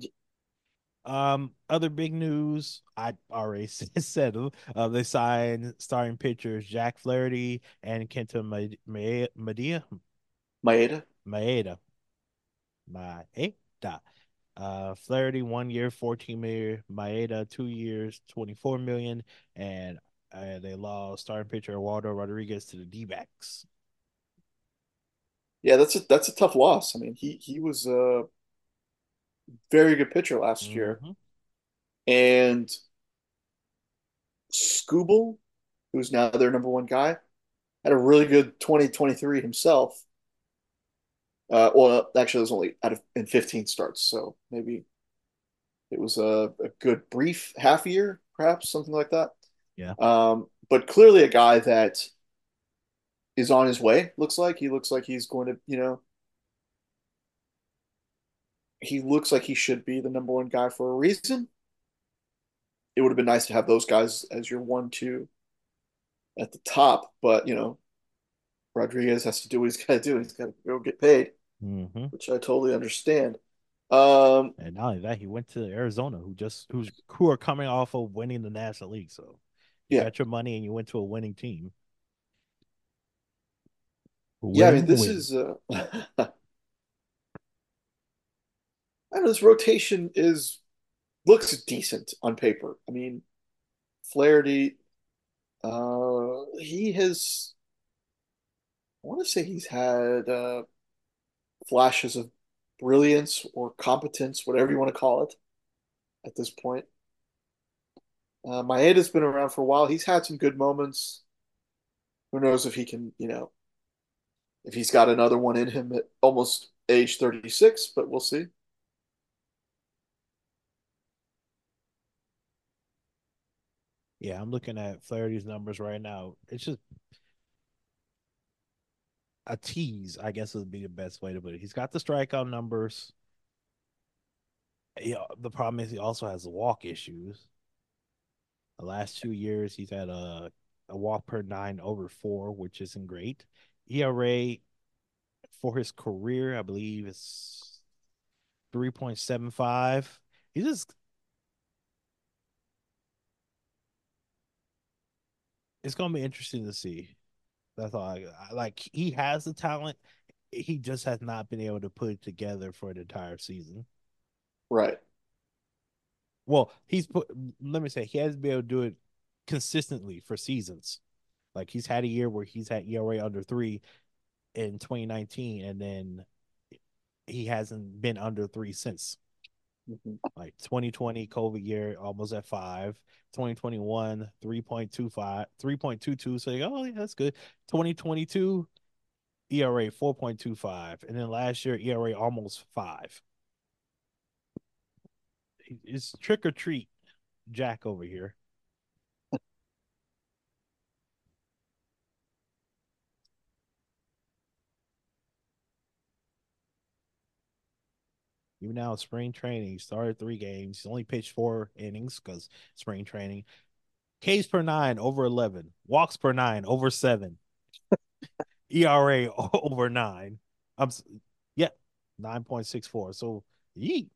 Other big news. I already said they signed starting pitchers Jack Flaherty and Kenta Maeda. Maeda. Maeda. Flaherty 1 year, 14 million. Maeda 2 years, 24 million. And they lost starting pitcher Waldo Rodriguez to the D-backs. Yeah, that's a tough loss. I mean, he was a very good pitcher last year, Mm-hmm. and Skubal, who's now their number one guy, had a really good 2023 himself. Well, actually, it was only out of in 15 starts, so maybe it was a good brief half year, perhaps something like that. Yeah. But clearly, a guy that is on his way. Looks like he looks like he's going to, he looks like he should be the number one guy for a reason. It would have been nice to have those guys as your 1, 2 at the top, but Rodriguez has to do what he's got to do. He's got to go get paid, Mm-hmm. which I totally understand. Um, And not only that, he went to Arizona, who are coming off of winning the National League. So you yeah, got your money and you went to a winning team. yeah. I mean, Win this win. is I don't know. This rotation is looks decent on paper. I mean, Flaherty, he has. I want to say he's had flashes of brilliance or competence, whatever you want to call it, at this point. Maeda's been around for a while. He's had some good moments. Who knows if he can, if he's got another one in him at almost age 36, but we'll see. Yeah, I'm looking at Flaherty's numbers right now. It's just a tease, I guess would be the best way to put it. He's got the strikeout numbers. Yeah, the problem is he also has the walk issues. The last 2 years, he's had a walk per nine over 4, which isn't great. ERA for his career, I believe, is 3.75. He's just it's gonna be interesting to see. That's all. Like he has the talent, he just has not been able to put it together for the entire season. Right. Well, he's put. Let me say he has been able to do it consistently for seasons. Like he's had a year where he's had ERA under 3 in 2019, and then he hasn't been under 3 since. Mhm. Like 2020 COVID year, almost at 5. 2021, 3.25, 3.22. So you go, oh yeah, that's good. 2022 ERA 4.25, and then last year ERA almost 5. It's trick or treat, Jack over here. Even now, spring training, he started 3 games. He's only pitched 4 innings because spring training. Ks per nine over 11, walks per nine over 7, ERA over 9. I'm yeah, 9.64. So yee.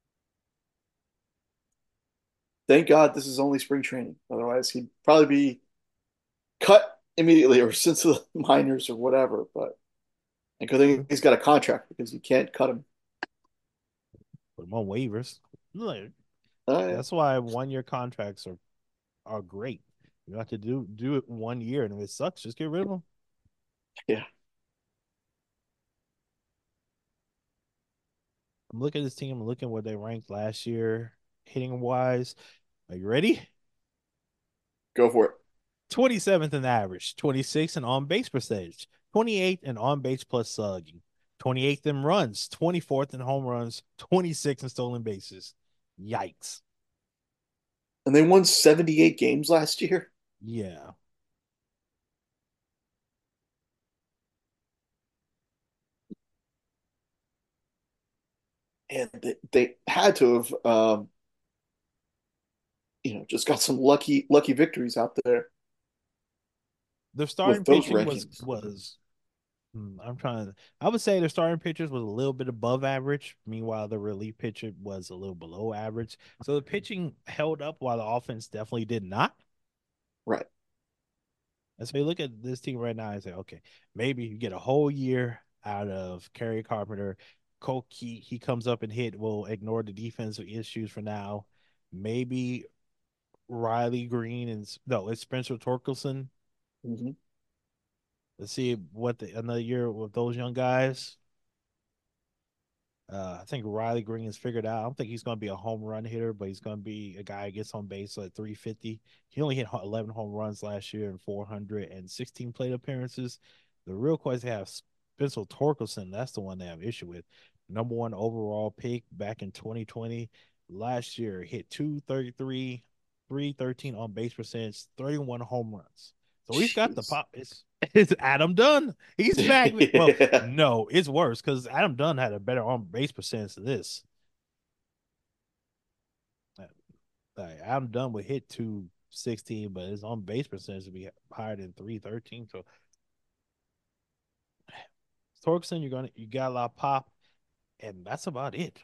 Thank God this is only spring training. Otherwise, he'd probably be cut immediately or sent to the minors or whatever. But I think he's got a contract because you can't cut him. Put them on waivers. Like, Yeah. that's why 1 year contracts are great. You don't have to do it 1 year, and if it sucks, just get rid of them. Yeah. I'm looking at this team. I'm looking where they ranked last year, hitting wise. Are you ready? Go for it. 27th in average, 26th in on base percentage, 28th in on base plus slugging, 28th in runs, 24th in home runs, 26th in stolen bases. Yikes. And they won 78 games last year. Yeah. And they had to have, just got some lucky victories out there Their starting with those pitching was rankings. was I'm trying to I would say their starting pitchers was a little bit above average. Meanwhile, the relief pitcher was a little below average. So the pitching held up while the offense definitely did not. Right. And so you look at this team right now and say, okay, maybe you get a whole year out of Kerry Carpenter. Koki, he comes up and hit. We'll ignore the defensive issues for now. Maybe Riley Green and no, it's Spencer Torkelson. Mm-hmm. Let's see what another year with those young guys. I think Riley Green is figured out. I don't think he's going to be a home run hitter, but he's going to be a guy who gets on base at 350. He only hit 11 home runs last year and 416 plate appearances. The real question I have Spencer Torkelson. That's the one they have issue with. Number one overall pick back in 2020. Last year hit 233, 313 on base percentage, 31 home runs. So he's got the Jeez. pop. It's Adam Dunn. He's back. Well, Yeah. no, it's worse because Adam Dunn had a better on base percentage than this. Like, Adam Dunn would hit 216, but his on base percentage would be higher than 313. So Torkelson, you got a lot of pop, and that's about it.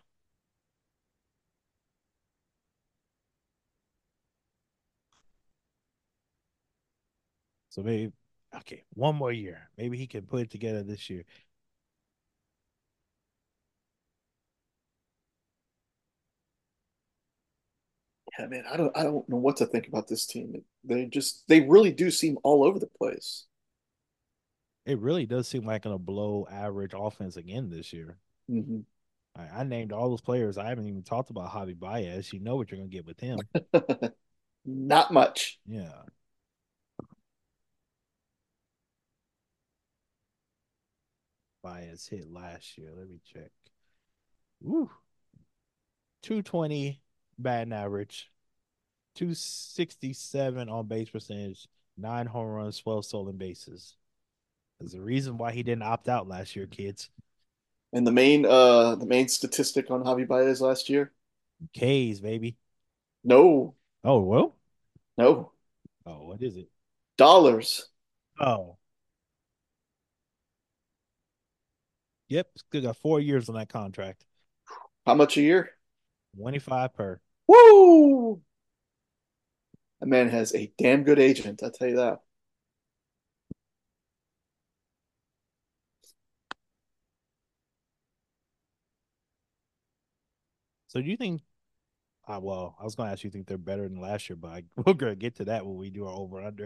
So maybe okay, one more year. Maybe he can put it together this year. Yeah, man, I don't know what to think about this team. They really do seem all over the place. It really does seem like a below average offense again this year. Hmm. I named all those players. I haven't even talked about Javi Baez. You know what you're gonna get with him. Not much. Yeah. Baez hit last year. Let me check. Woo. 220 batting average, 267 on base percentage, 9 home runs, 12 stolen bases. There's a reason why he didn't opt out last year, kids. And the main statistic on Javi Baez last year, K's, baby. no, Oh, well. no, Oh, what is it? dollars. Oh, yep. Still got 4 years on that contract. How much a year? 25 per. Woo! That man has a damn good agent, I'll tell you that. So do you think well, I was gonna ask you think they're better than last year, but we're gonna get to that when we do our over under.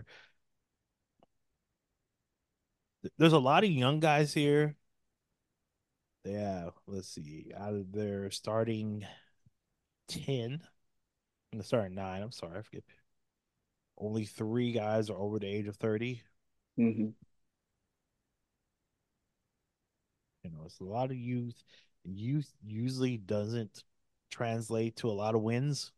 There's a lot of young guys here. Yeah, let's see. Out of their starting 10, the starting nine, I'm sorry, I forget. Only three guys are over the age of 30. Hmm. It's a lot of youth. Youth usually doesn't translate to a lot of wins.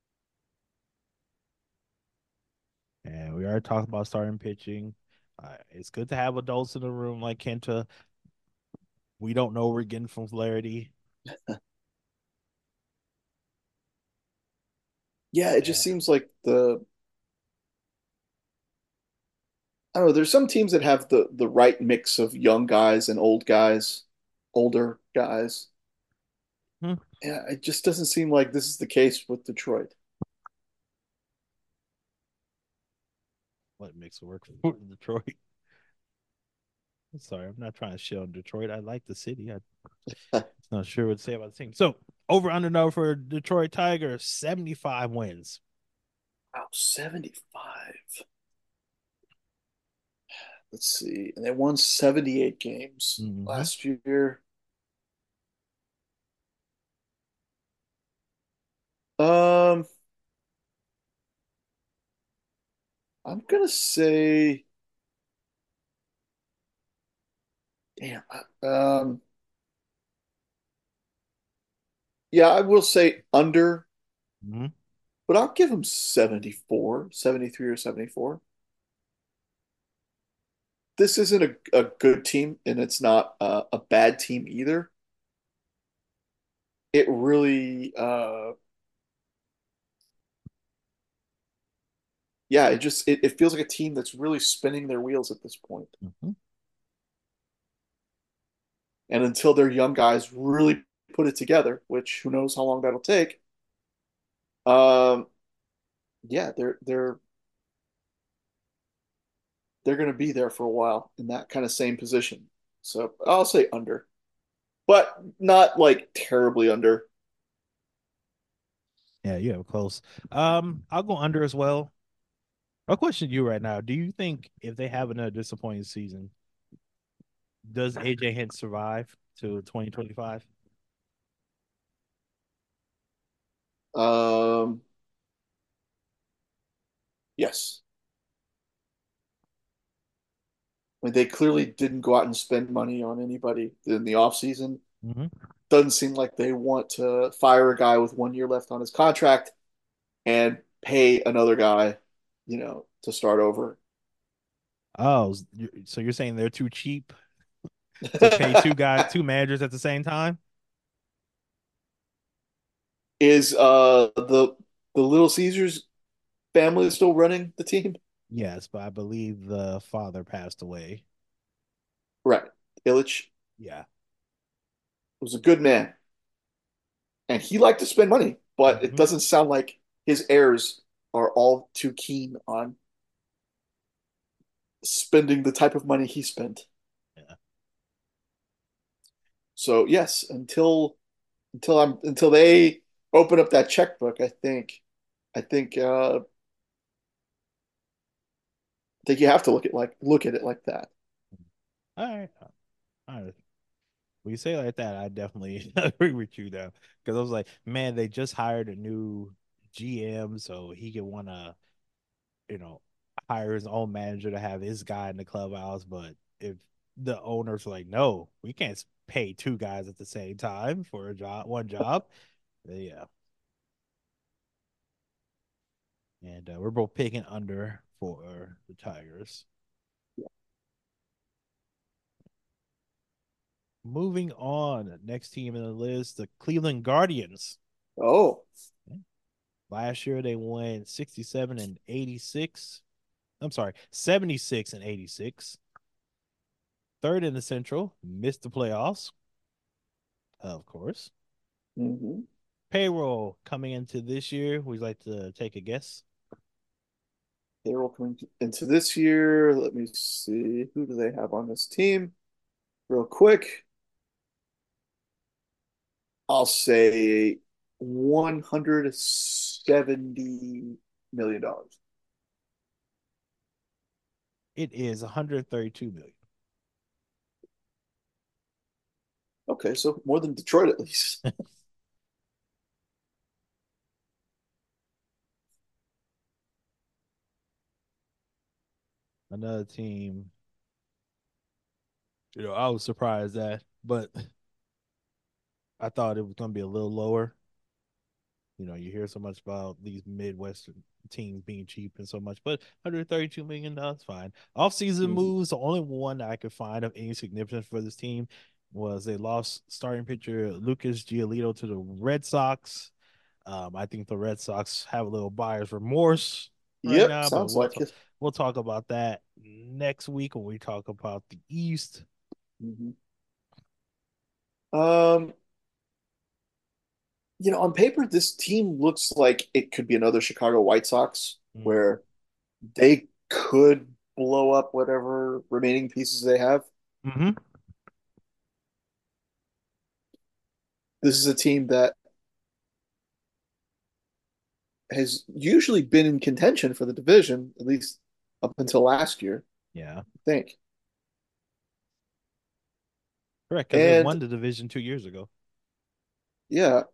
And we already talked about starting pitching. It's good to have adults in the room like Kenta. We don't know what we're getting from Flaherty. Yeah, it just Yeah. seems like I don't know. There's some teams that have the right mix of young guys and old guys. older guys. Hmm. Yeah, it just doesn't seem like this is the case with Detroit. What makes it work for Detroit? Sorry, I'm not trying to shit on Detroit. I like the city. I'm not sure what to say about the team. So over under no for Detroit Tigers, 75 wins. Wow, 75. Let's see. And they won 78 games Mm-hmm. last year. Um, I'm gonna say, damn. Yeah, I will say under, Mm-hmm. but I'll give them 74, 73 or 74. This isn't a good team, and it's not a bad team either. It really, yeah, it feels like a team that's really spinning their wheels at this point. Mm-hmm. And until their young guys really put it together, which who knows how long that'll take, um, yeah, they're going to be there for a while in that kind of same position. So I'll say under, but not like terribly under. Yeah, you have a close. I'll go under as well. I'll question you right now. Do you think if they have another disappointing season, does AJ Hinch survive to 2025? Um, yes. I mean, they clearly didn't go out and spend money on anybody in the offseason. Mm-hmm. Doesn't seem like they want to fire a guy with 1 year left on his contract and pay another guy, to start over. Oh, so you're saying they're too cheap to pay two guys, two managers at the same time? Is the Little Caesars family still running the team? Yes, but I believe the father passed away. Right. Illich Yeah. was a good man, and he liked to spend money, but it Mm-hmm. doesn't sound like his heirs are all too keen on spending the type of money he spent. Yeah. So yes, until they open up that checkbook, I think you have to look at it like that. All right. All right. When you say it like that, I definitely agree with you though. Because I was like, man, they just hired a new GM, so he could want to, you know, hire his own manager to have his guy in the clubhouse. But if the owners are like, no, we can't pay two guys at the same time for a job, one job, then yeah. And we're both picking under for the Tigers. Moving on, next team in the list, the Cleveland Guardians. Oh, Last year they won 67 and 86. I'm sorry, 76 and 86. Third in the Central, missed the playoffs, of course. hmm. Payroll coming into this year, would you like to take a guess? Payroll coming into this year. Let me see. Who do they have on this team? Real quick. I'll say $170 million. It is 132 million. Okay, so more than Detroit at least. Another team, I was surprised at, but I thought it was going to be a little lower. You hear so much about these Midwestern teams being cheap and so much, but $132 million, fine. Offseason Mhm. moves, the only one that I could find of any significance for this team was they lost starting pitcher Lucas Giolito to the Red Sox. I think the Red Sox have a little buyer's remorse right Yep, now, but sounds like it. we'll talk about that next week when we talk about the East. Mhm. Um, on paper, this team looks like it could be another Chicago White Sox Mm-hmm. where they could blow up whatever remaining pieces they have. Mm-hmm. This is a team that has usually been in contention for the division, at least up until last year, Yeah, I think. correct. Because they And won the division 2 years ago. yeah,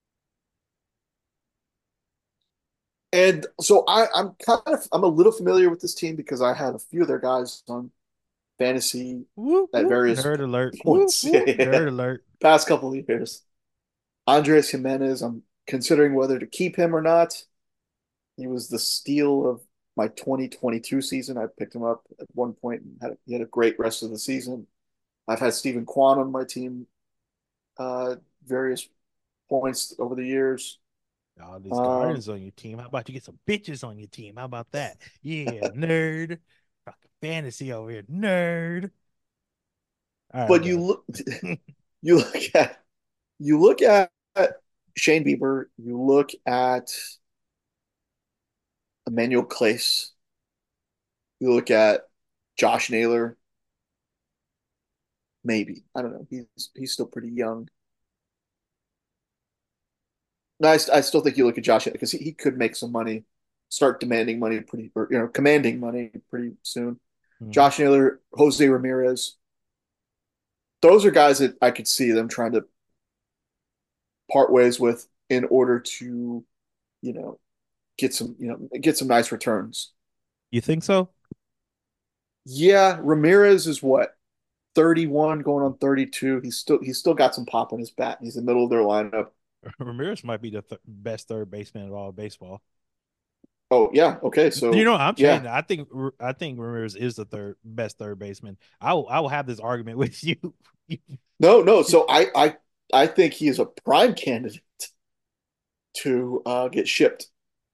and so I'm a little familiar with this team because I had a few of their guys on fantasy Whoop at whoop. various Nerd alert. Whoop points. whoop. Yeah, Nerd alert. past couple of years. Andres Jimenez, I'm considering whether to keep him or not. He was the steal of my 2022 season. I picked him up at one point and he had a great rest of the season. I've had Stephen Kwan on my team uh, various points over the years. All these Um, Guardians on your team. How about you get some bitches on your team? How about that? Yeah, nerd. Fucking fantasy over here, nerd. All right, I'm but done. you look at you look at Shane Bieber, you look at Emmanuel Clace, you look at Josh Naylor. Maybe I don't know. He's still pretty young. No, I still think you look at Josh because he could make some money, start demanding money pretty, or commanding money pretty soon. Mhm. Josh Naylor, Jose Ramirez, those are guys that I could see them trying to part ways with in order to, you know, get some nice returns. You think so? Yeah, Ramirez is what 31 going on 32. He's still got some pop in his bat. He's in the middle of their lineup. Ramirez might be the best third baseman of all baseball. Oh yeah, okay, You so know, I'm yeah, changing. I think Ramirez is the third best third baseman. I will have this argument with you. no, so I think he is a prime candidate to get shipped.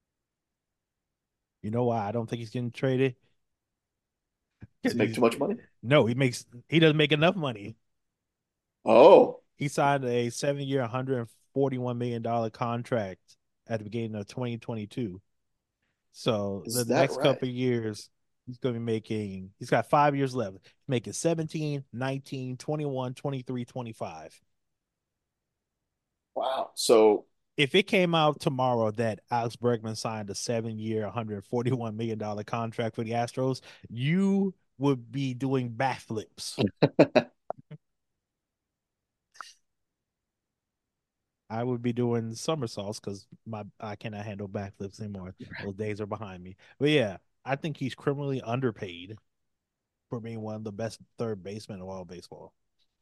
You know why I don't think he's getting traded? Does Because it make he's too much money? no, he doesn't make enough money. Oh, He signed a 7 year, $141 million contract at the beginning of 2022. So the is that next right? couple of years, he's going to be making, he's got 5 years left, making 17, 19, 21, 23, 25. Wow. So If it came out tomorrow that Alex Bregman signed a 7 year, $141 million contract for the Astros, you would be doing backflips. I would be doing somersaults because my I cannot handle backflips anymore. Those days are behind me. But yeah, I think he's criminally underpaid for being one of the best third basemen of all baseball.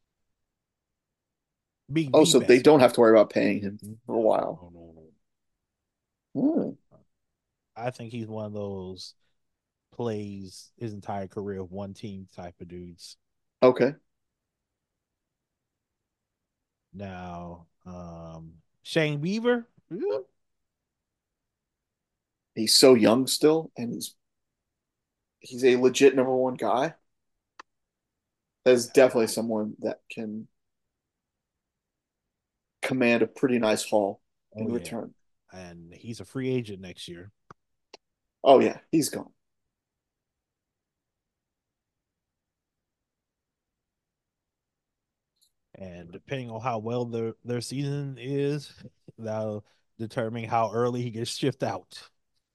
Being oh, the so they best. don't have to worry about paying him No, for a while. no, no, no. Hmm. I think he's one of those plays his entire career of one team type of dudes. Okay. Now, Shane Weaver, He's so young still, and he's a legit number one guy. That is definitely someone that can command a pretty nice haul oh in yeah, return. and he's a free agent next year. Oh yeah, he's gone. And depending on how well their season is, that'll determine how early he gets shipped out.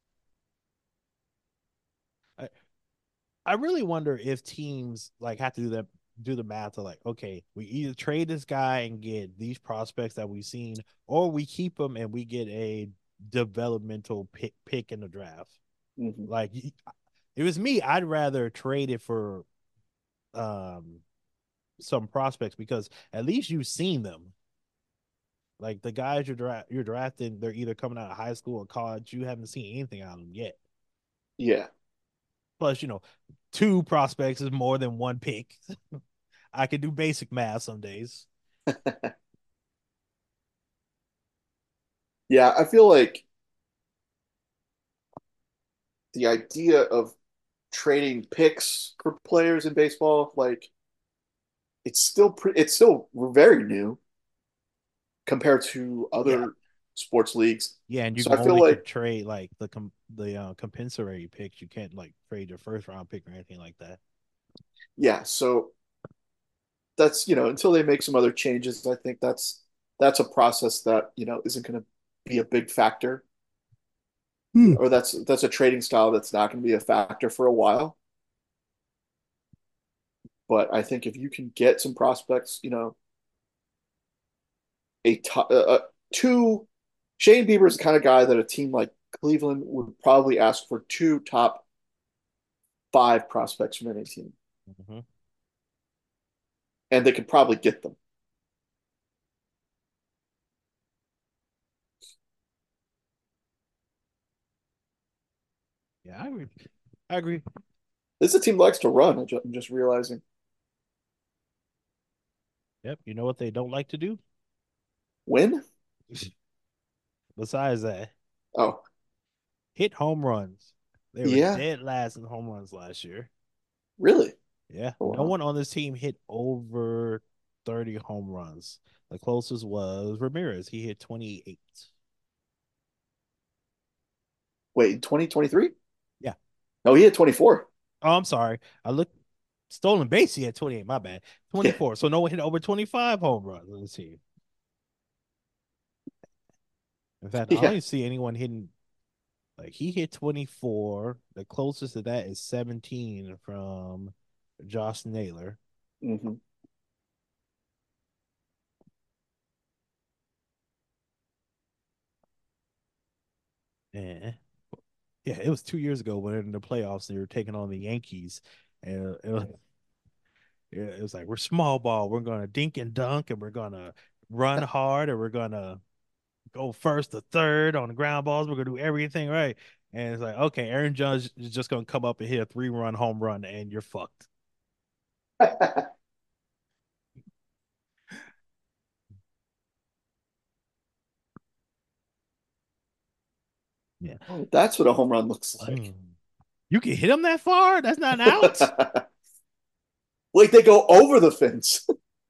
I, I really wonder if teams like have to do the math to like, okay, we either trade this guy and get these prospects that we've seen, or we keep him and we get a developmental pick in the draft. Hmm. Like if it was me, I'd rather trade it for um some prospects because at least you've seen them. Like the guys you're drafting, they're either coming out of high school or college. You haven't seen anything out of them yet. Yeah, Plus, two prospects is more than one pick. I can do basic math some days. yeah. I feel like the idea of trading picks for players in baseball, like it's still very new compared to Yeah, other sports leagues. yeah, and you So can I feel only like could trade like the compensatory picks. You can't like trade your first round pick or anything like that. yeah, so that's until they make some other changes, I think that's a process that isn't going to be a big factor, Hmm. or that's a trading style that's not going to be a factor for a while. But I think if you can get some prospects, a top, two, Shane Bieber is the kind of guy that a team like Cleveland would probably ask for two top five prospects from any team, Mm-hmm. and they could probably get them. Yeah, I agree. I agree. This is a team that likes to run. I'm just realizing. Yep. You know what they don't like to do? Win? Besides that, Oh, hit home runs. They were yeah, dead last in home runs last year. really? Yeah. Oh, No wow. one on this team hit over 30 home runs. The closest was Ramirez. He hit 28. Wait, 2023? Yeah. No, he had 24. Oh, I'm sorry. I looked stolen base. He had 28. My bad. Yeah, 24. So no one hit over 25 home runs on the team. In fact, I don't yeah. even see anyone hitting. Like he hit 24. The closest to that is 17 from Josh Naylor. Hmm. And yeah, it was 2 years ago when in the playoffs they were taking on the Yankees. And it was like we're small ball. We're gonna dink and dunk, and we're gonna run hard, and we're gonna go first to third on the ground balls. We're gonna do everything right. And it's like, okay, Aaron Judge is just gonna come up and hit a 3-run home run, and you're fucked. Yeah. Oh, that's what a home run looks like. Mm. You can hit him that far? That's not out. Like they go over the fence.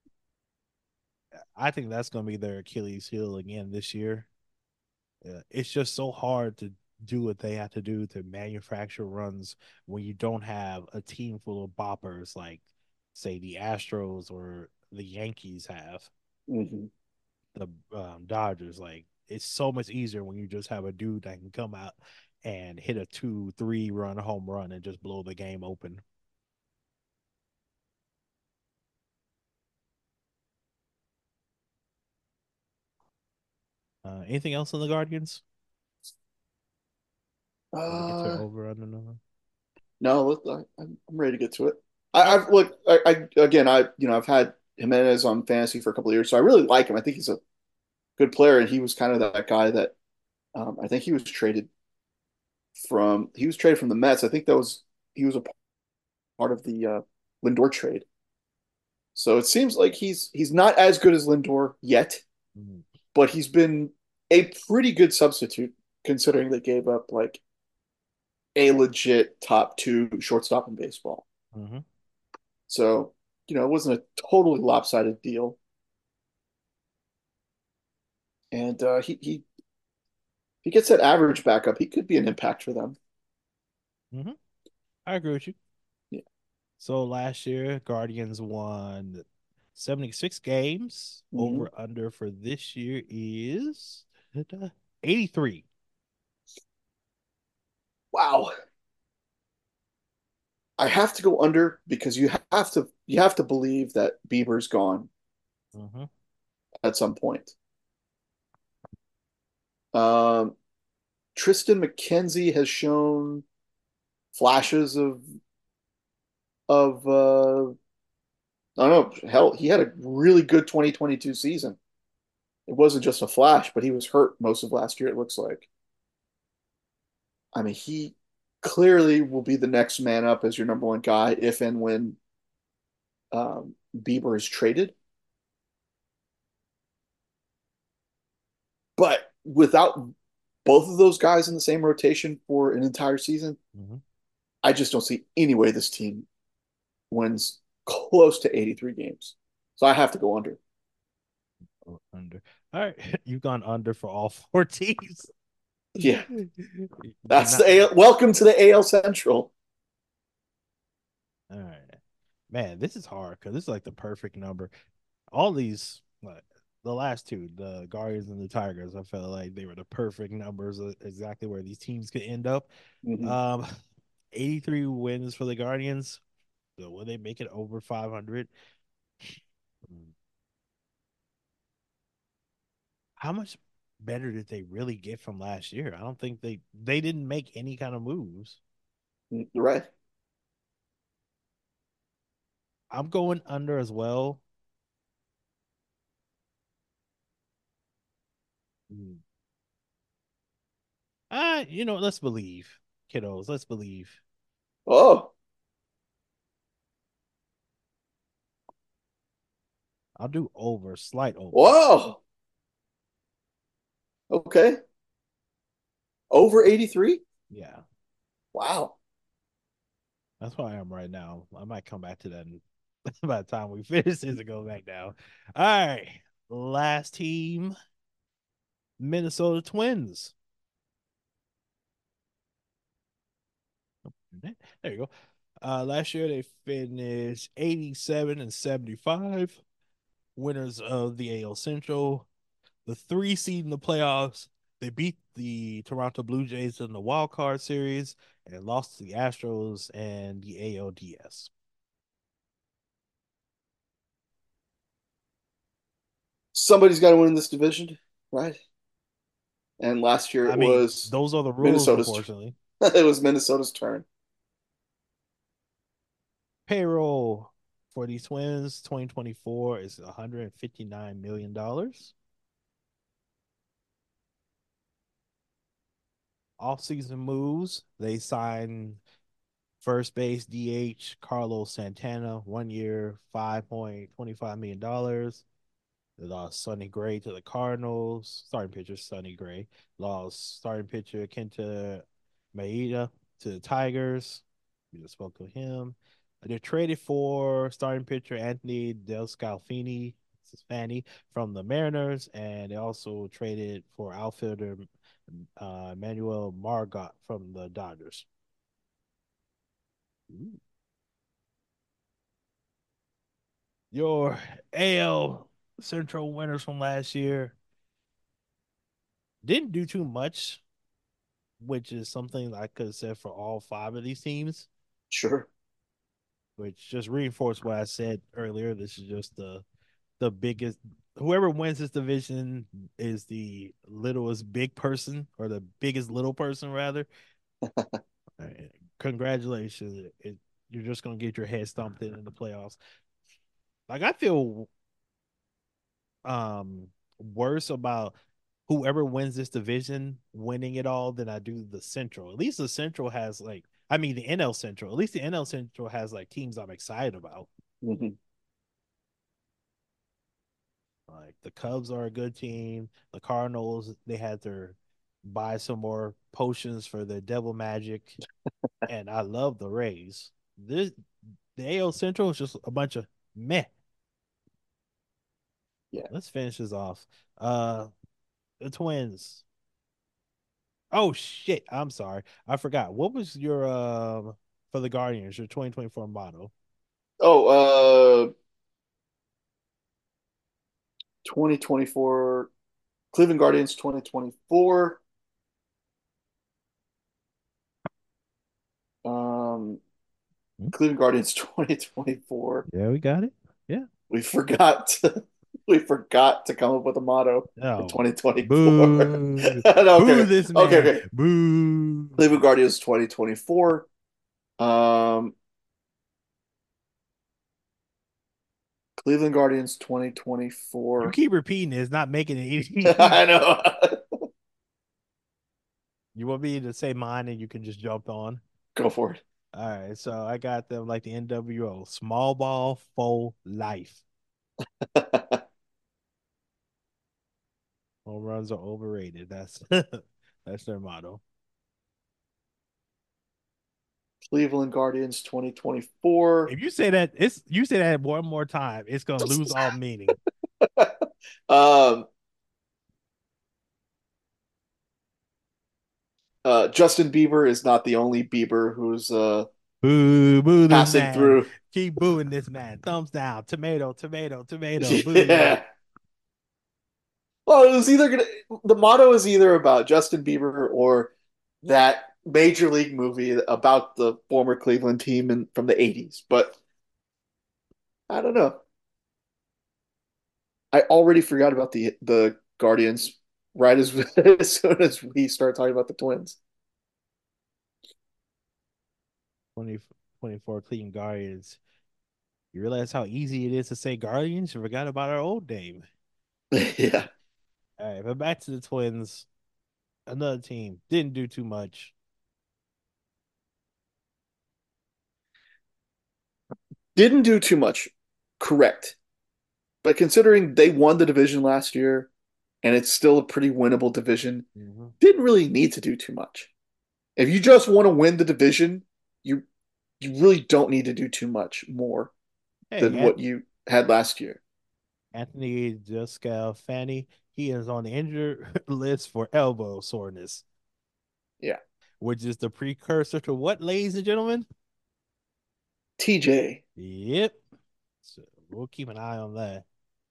I think that's gonna be their Achilles heel again this year. It's just so hard to do what they have to do to manufacture runs when you don't have a team full of boppers like, say, the Astros or the Yankees have. Hmm. The Dodgers. Like it's so much easier when you just have a dude that can come out and hit a 2, 3 run home run and just blow the game open. Anything else on the Guardians? Want to get to Uh, over under number? no, look, I'm ready to get to it. All right. I've look, I again, I've had Jimenez on fantasy for a couple of years, so I really like him. I think he's a good player, and he was kind of that guy that I think he was traded from the Mets. I think he was a part of the Lindor trade. So it seems like he's not as good as Lindor yet, Mhm. but he's been a pretty good substitute considering they gave up like a legit top two shortstop in baseball. Mhm. So, it wasn't a totally lopsided deal. And he gets that average back up. He could be an impact for them. Mhm. I agree with you. Yeah. So last year, Guardians won 76 games. Hmm. Over under for this year is 83. Wow. I have to go under because you have to believe that Bieber's gone Mhm. at some point. Um, Tristan McKenzie has shown flashes of I don't know, hell, he had a really good 2022 season. It wasn't just a flash, but he was hurt most of last year, it looks like. I mean, he clearly will be the next man up as your number one guy if and when Bieber is traded. But without both of those guys in the same rotation for an entire season, Mhm. I just don't see any way this team wins close to 83 games. So I have to go under. Oh, under. All right, you've gone under for all four teams. Yeah, You're that's not. the AL. Welcome to the AL Central. All right, man. This is hard because this is like the perfect number. All these, like the last two, the Guardians and the Tigers, I felt like they were the perfect numbers, exactly where these teams could end up. Mhm. Um, 83 wins for the Guardians. So will they make it over 500? How much better did they really get from last year? I don't think they didn't make any kind of moves. You're right. I'm going under as well. Let's believe, kiddos. Let's believe. Oh, I'll do over, slight over. whoa. Okay. Over 83? Yeah, Wow. that's where I am right now. I might come back to that by the time we finish this and go back down. All right, last team, Minnesota Twins. There you go. Last year they finished 87 and 75, winners of the AL Central, the 3 seed in the playoffs. They beat the Toronto Blue Jays in the wild card series and lost to the Astros and the ALDS. Somebody's got to win this division, right? And last year I it mean, was those are the rules, Minnesota's unfortunately. it was Minnesota's turn. Payroll for these Twins 2024 is $159 million. Off-season moves, they signed first base DH Carlos Santana, 1 year, $5.25 million. They lost Sonny Gray to the Cardinals. Starting pitcher Sonny Gray. Lost starting pitcher Kenta Maeda to the Tigers. We just spoke to him. They traded for starting pitcher Anthony Del Scalfini Fanny from the Mariners, and they also traded for outfielder Manuel Margot from the Dodgers. Ooh. Your AL Central winners from last year didn't do too much, which is something I could have said for all 5 of these teams, Sure. which just reinforced what I said earlier. This is just the biggest. Whoever wins this division is the littlest big person, or the biggest little person rather. Congratulations! You're just gonna get your head stomped in the playoffs. Like I feel um worse about whoever wins this division winning it all than I do the Central. At least the Central has like, I mean the NL Central. At least the NL Central has like teams I'm excited about. Mhm. Like the Cubs are a good team. The Cardinals, they had to buy some more potions for the Devil Magic, and I love the Rays. This the AL Central is just a bunch of meh. Yeah. Let's finish this off. Uh, the Twins. Oh shit! I'm sorry, I forgot. What was your for the Guardians? Your 2024 motto? Oh, 2024 Cleveland Guardians 2024. Um, Hmm? Cleveland Guardians 2024. Yeah, we got it. Yeah. We forgot to, we forgot to come up with a motto for Oh, 2024. boo, No, boo okay. this Okay, man, okay. boo. Cleveland Guardians 2024. Um, Cleveland Guardians You 2024. keep repeating it, it's not making it easy. I know. You want me to say mine and you can just jump on? Go for All right, so I got them like the NWO, small ball for life. it. Home runs are overrated. That's that's their motto. Cleveland Guardians 2024. If you say that, it's you say that one more time, it's gonna lose all meaning. um, Justin Bieber is not the only Bieber who's Boo, boo this passing man. through. Keep booing this man. Thumbs down. Tomato, tomato, tomato. Boo. Yeah. Well, it was either gonna. The motto is either about Justin Bieber or that Major League movie about the former Cleveland team from the '80s. But I don't know. I already forgot about the Guardians right as as soon as we start talking about the Twins. 2024 Cleveland Guardians. You realize how easy it is to say Guardians? You forgot about our old name. Yeah. All right, but back to the Twins. Another team. Didn't do too much. Didn't do too much. Correct. But considering they won the division last year and it's still a pretty winnable division, Mhm. didn't really need to do too much. If you just want to win the division, you you really don't need to do too much more Hey, than what you had last year. Anthony Fanny, he is on the injured list for elbow soreness, Yeah. which is the precursor to what, ladies and gentlemen? TJ. Yep. So we'll keep an eye on that.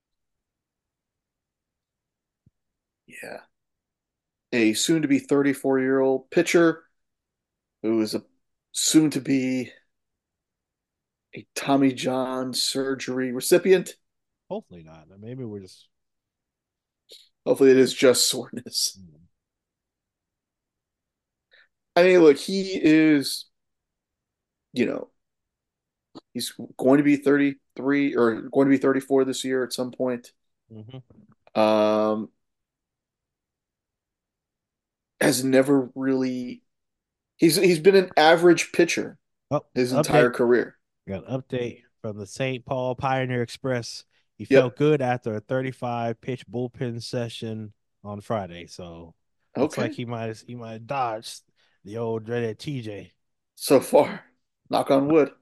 Yeah. A soon to be 34-year-old pitcher who is a soon to be a Tommy John surgery recipient. Hopefully not. Maybe we're just Hopefully, it is just soreness. hmm. I mean, look, he is, you know, he's going to be 33 or going to be 34 this year at some point. Mm-hmm. Um, has never really, he's been an average pitcher Oh, his entire update. career. Got an update from the St. Paul Pioneer Express. He felt Yep. good after a 35 pitch bullpen session on Friday. So looks like Okay. he might have dodged the old dreaded TJ. So far, knock on wood.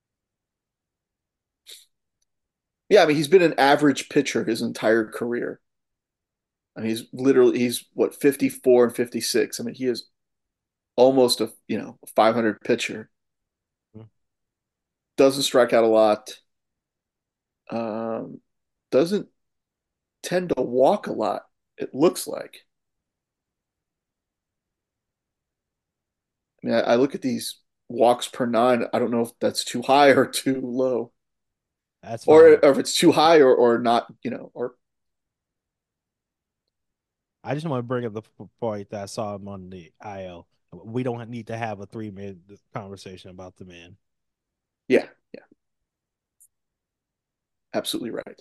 Yeah, I mean, he's been an average pitcher his entire career. I mean, he's what 54 and 56. I mean, he is almost a 500 pitcher. Doesn't strike out a lot. Um, doesn't tend to walk a lot. It looks like. I mean, I look at these walks per nine. I don't know if that's too high or too low, That's fine. or if it's too high or not. Or I just want to bring up the point that I saw him on the IL. We don't need to have a 3 minute conversation about the man. yeah, yeah, absolutely right.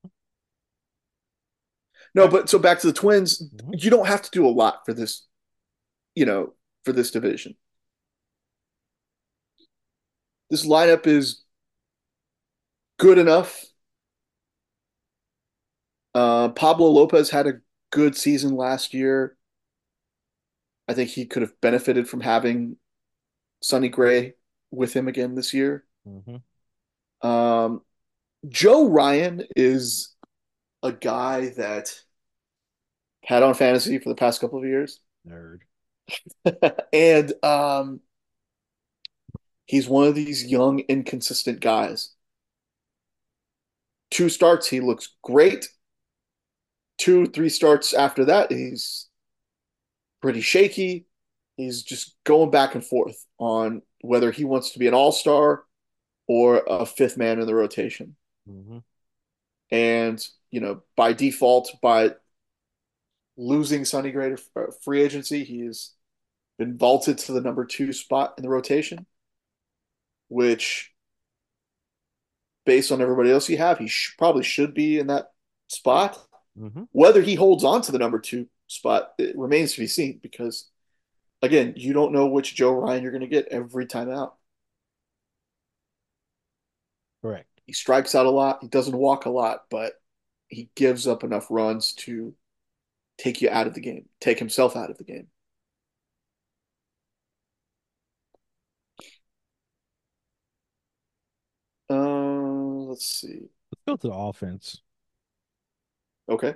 All No, right. but so back to the Twins. Mhm. You don't have to do a lot for this. For this division. This lineup is good enough. Pablo Lopez had a good season last year. I think he could have benefited from having Sonny Gray with him again this year. Mhm. Um, Joe Ryan is a guy that had on fantasy for the past couple of years, Nerd. and he's one of these young, inconsistent guys. 2 starts, he looks great. 2, 3 starts after that, he's pretty shaky. He's just going back and forth on whether he wants to be an all-star or a fifth man in the rotation. Mhm. And, by default, by losing Sonny Gray to free agency, he's been vaulted to the number 2 spot in the rotation, which, based on everybody else you have, he probably should be in that spot. Mhm. Whether he holds on to the number 2 spot, it remains to be seen because, again, you don't know which Joe Ryan you're going to get every time out. Correct. He strikes out a lot. He doesn't walk a lot, but he gives up enough runs to take you out of the game, take himself out of the game. let's see. Let's go to the offense. Okay.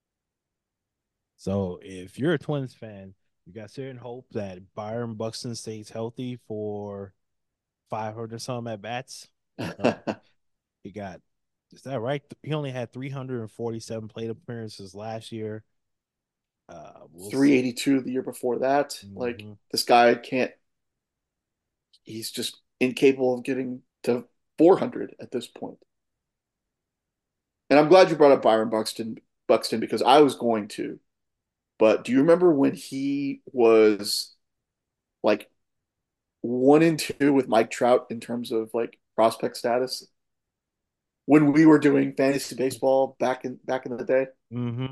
So if you're a Twins fan, you got certain hope that Byron Buxton stays healthy for 500 some at bats. No, he got, is that right? He only had 347 plate appearances last year. We'll see. 382 the year before that. Like Hmm. this guy can't. He's just incapable of getting to 400 at this point. And I'm glad you brought up Byron Buxton because I was going to. But do you remember when he was like 1 and 2 with Mike Trout in terms of like prospect status when we were doing fantasy baseball back in the day? Hmm.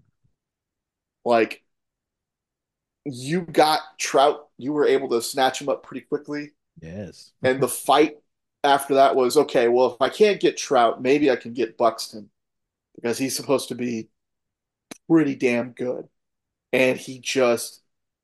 Like you got Trout, you were able to snatch him up pretty quickly. Yes. And the fight after that was okay, well, if I can't get Trout, maybe I can get Buxton because he's supposed to be pretty damn good. And he just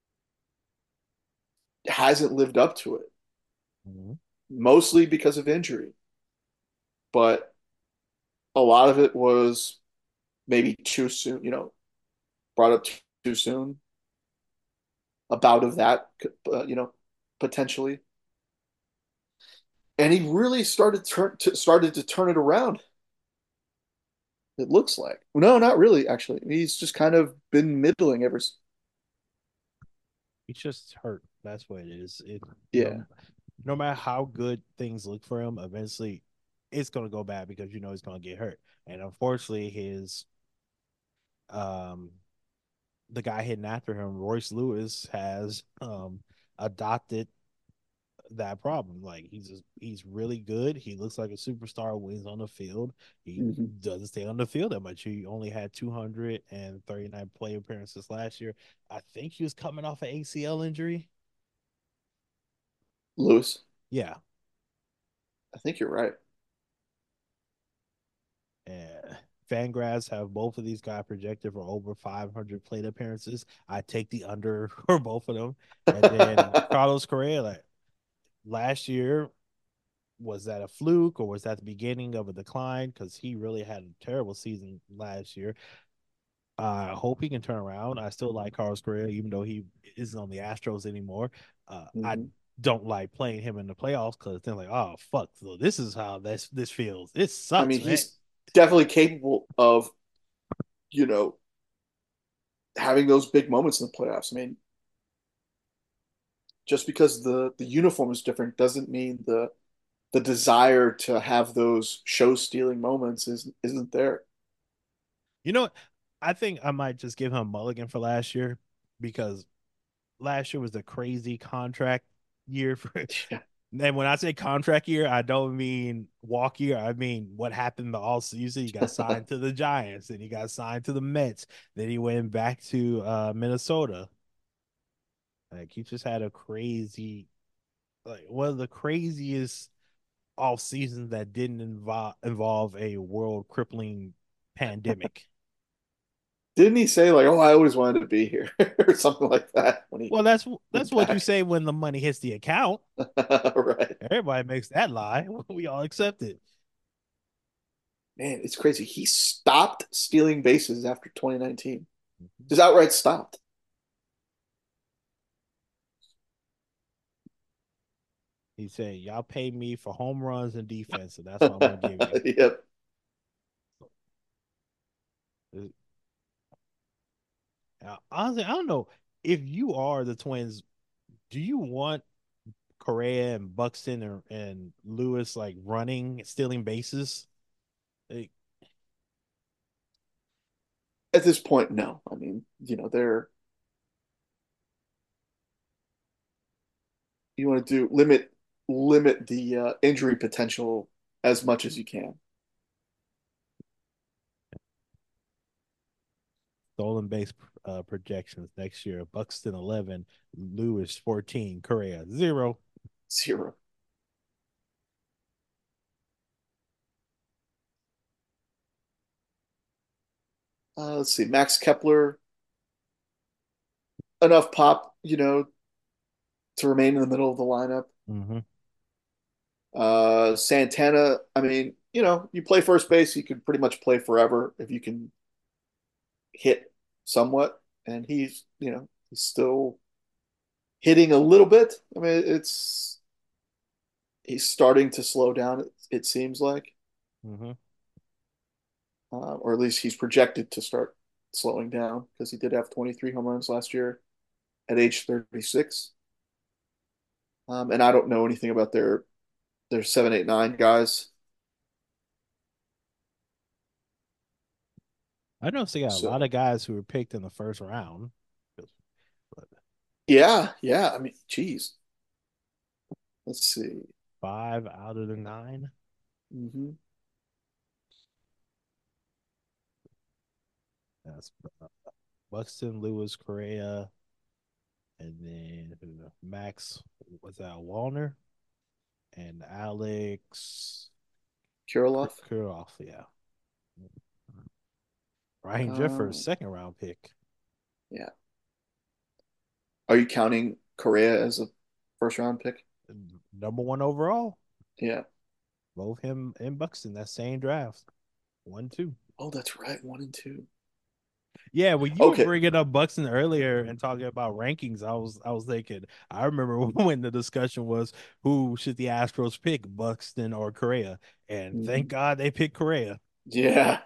hasn't lived up to it, Mhm. mostly because of injury. But a lot of it was maybe too soon, brought up too soon. A bout of that, potentially. And he really started to turn it around. It looks like no, not really. Actually, he's just kind of been middling ever. He's just hurt. That's what it is. Yeah. No matter how good things look for him, eventually it's gonna go bad because he's gonna get hurt. And unfortunately, his um the guy hitting after him, Royce Lewis, has adopted that problem. Like he's really good. He looks like a superstar when he's on the field. He Hmm. doesn't stay on the field that much. He only had 239 play appearances last year. I think he was coming off an ACL injury. Lewis, Yeah. I think you're right. And Fangraphs have both of these guys projected for over 500 plate appearances. I take the under for both of them. And then Carlos Correa, like last year, was that a fluke or was that the beginning of a decline? Because he really had a terrible season last year. I hope he can turn around. I still like Carlos Correa, even though he isn't on the Astros anymore. I Hmm. don't like playing him in the playoffs because they're like, oh fuck, so this is how this feels. It I sucks, mean, man. he's definitely capable of, you know, having those big moments in the playoffs. I mean, just because the uniform is different doesn't mean the desire to have those show stealing moments isn't there. You know what? I think I might just give him a mulligan for last year because last year was a crazy contract year for. Yeah. And when I say contract year, I don't mean walk year. I mean what happened the all season. He got signed to the Giants, and he got signed to the Mets. Then he went back to Minnesota. Like he just had a crazy, like one of the craziest off seasons that didn't involve a world crippling pandemic. Didn't he say like, "Oh, I always wanted to be here" or something like that when he Well, that's went what you back? say when the money hits the account. Right. Everybody makes that lie. We all accept it. Man, it's crazy. He stopped stealing bases after 2019. Just outright stopped. He said, "Y'all pay me for home runs and defense, so that's what I'm gonna give you." Yep. Honestly, I don't know if you are the Twins. Do you want Correa and Buxton and Lewis like running, stealing bases? Like, At this point, no. I mean, you want to do limit the injury potential as much as you can. stolen base projections next year: Buxton 11, Lewis 14, Correa 0. Zero. Let's see. Max Kepler, enough pop, to remain in the middle of the lineup. Mm-hmm. Santana, I mean, you play first base, you can pretty much play forever if you can hit somewhat. And he's still hitting a little bit. I mean, he's starting to slow down. It seems like, Hmm. or at least he's projected to start slowing down because he did have 23 home runs last year at age 36. And I don't know anything about their 7, 8, 9 guys. I know they got a lot So of guys who were picked in the first round, but yeah. I mean, geez, let's see. 5 out of the 9. Hmm. That's Buxton, Lewis, Correa, and then Max was that Wallner and Alex Kirilloff. Kirilloff. Yeah, Ryan Jeffers, Um, second round pick. yeah. Are you counting Correa as a first round pick? Number one overall. Yeah. Both him and Buxton, that same draft. 1, 2. Oh, that's right. 1 and 2. Yeah, when you were Okay. bringing up Buxton earlier and talking about rankings, I was thinking. I remember when the discussion was who should the Astros pick, Buxton or Correa, and thank Mhm. God they picked Correa. Yeah.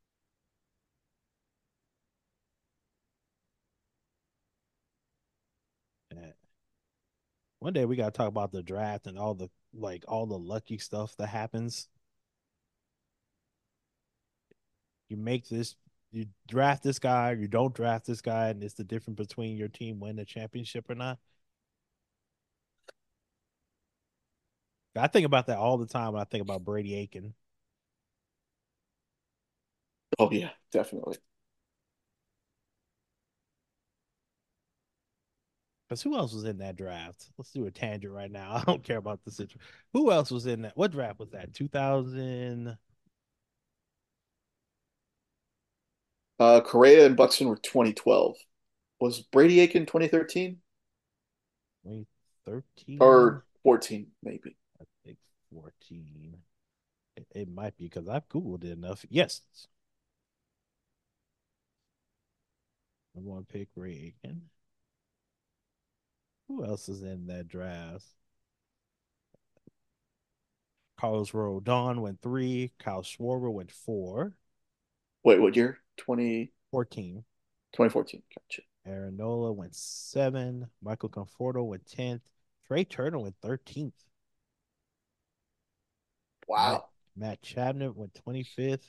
And one day we got to talk about the draft and all the lucky stuff that happens. You make this, you draft this guy, you don't draft this guy, and it's the difference between your team winning the championship or not. I think about that all the time when I think about Brady Aiken. Oh, yeah, definitely. Because who else was in that draft? Let's do a tangent right now. I don't care about the situation. Who else was in that? What draft was that? 2000, Correa and Buxton were 2012. Was Brady Aiken 2013 2013? or 14, maybe? I think 14. It might be because I've Googled it enough. Yes. I'm going to pick Ray Aiken. Who else is in that draft? Carlos Rodon went 3. Kyle Schwarber went 4. Wait, what year? 20, 14. 2014. Gotcha. Aaron Nola went 7. Michael Conforto went 10th. Trey Turner went 13th. Matt Wow. Matt Chapman went 25th.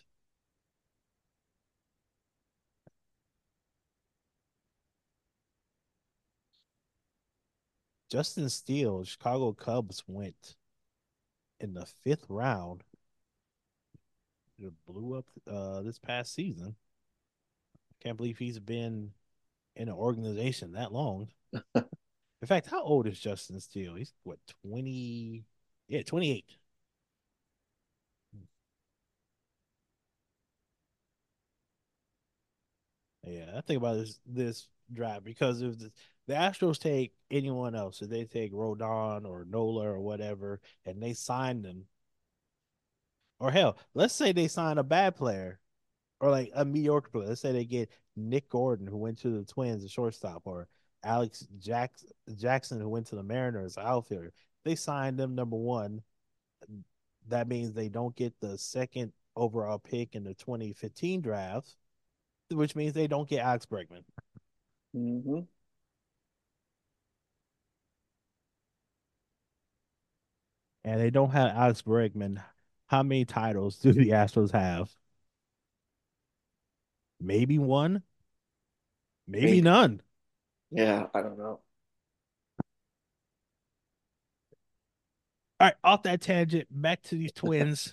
Justin Steele, Chicago Cubs went in the 5th round. It blew up this past season. Can't believe he's been in an organization that long. In fact, how old is Justin Steele? He's what, 20? Yeah, 28. Yeah, I think about this draft because if the Astros take anyone else, if they take Rodon or Nola or whatever, and they sign them, or hell, let's say they sign a bad player or like a mediocre player. Let's say they get Nick Gordon, who went to the Twins, a shortstop, or Jackson, who went to the Mariners, outfielder. They signed them number one. That means they don't get the second overall pick in the 2015 draft, which means they don't get Alex Bregman. Hmm. And they don't have Alex Bregman. How many titles do the Astros have? Maybe one, maybe Maybe. none. Yeah, I don't know. All right, off that tangent, back to these Twins.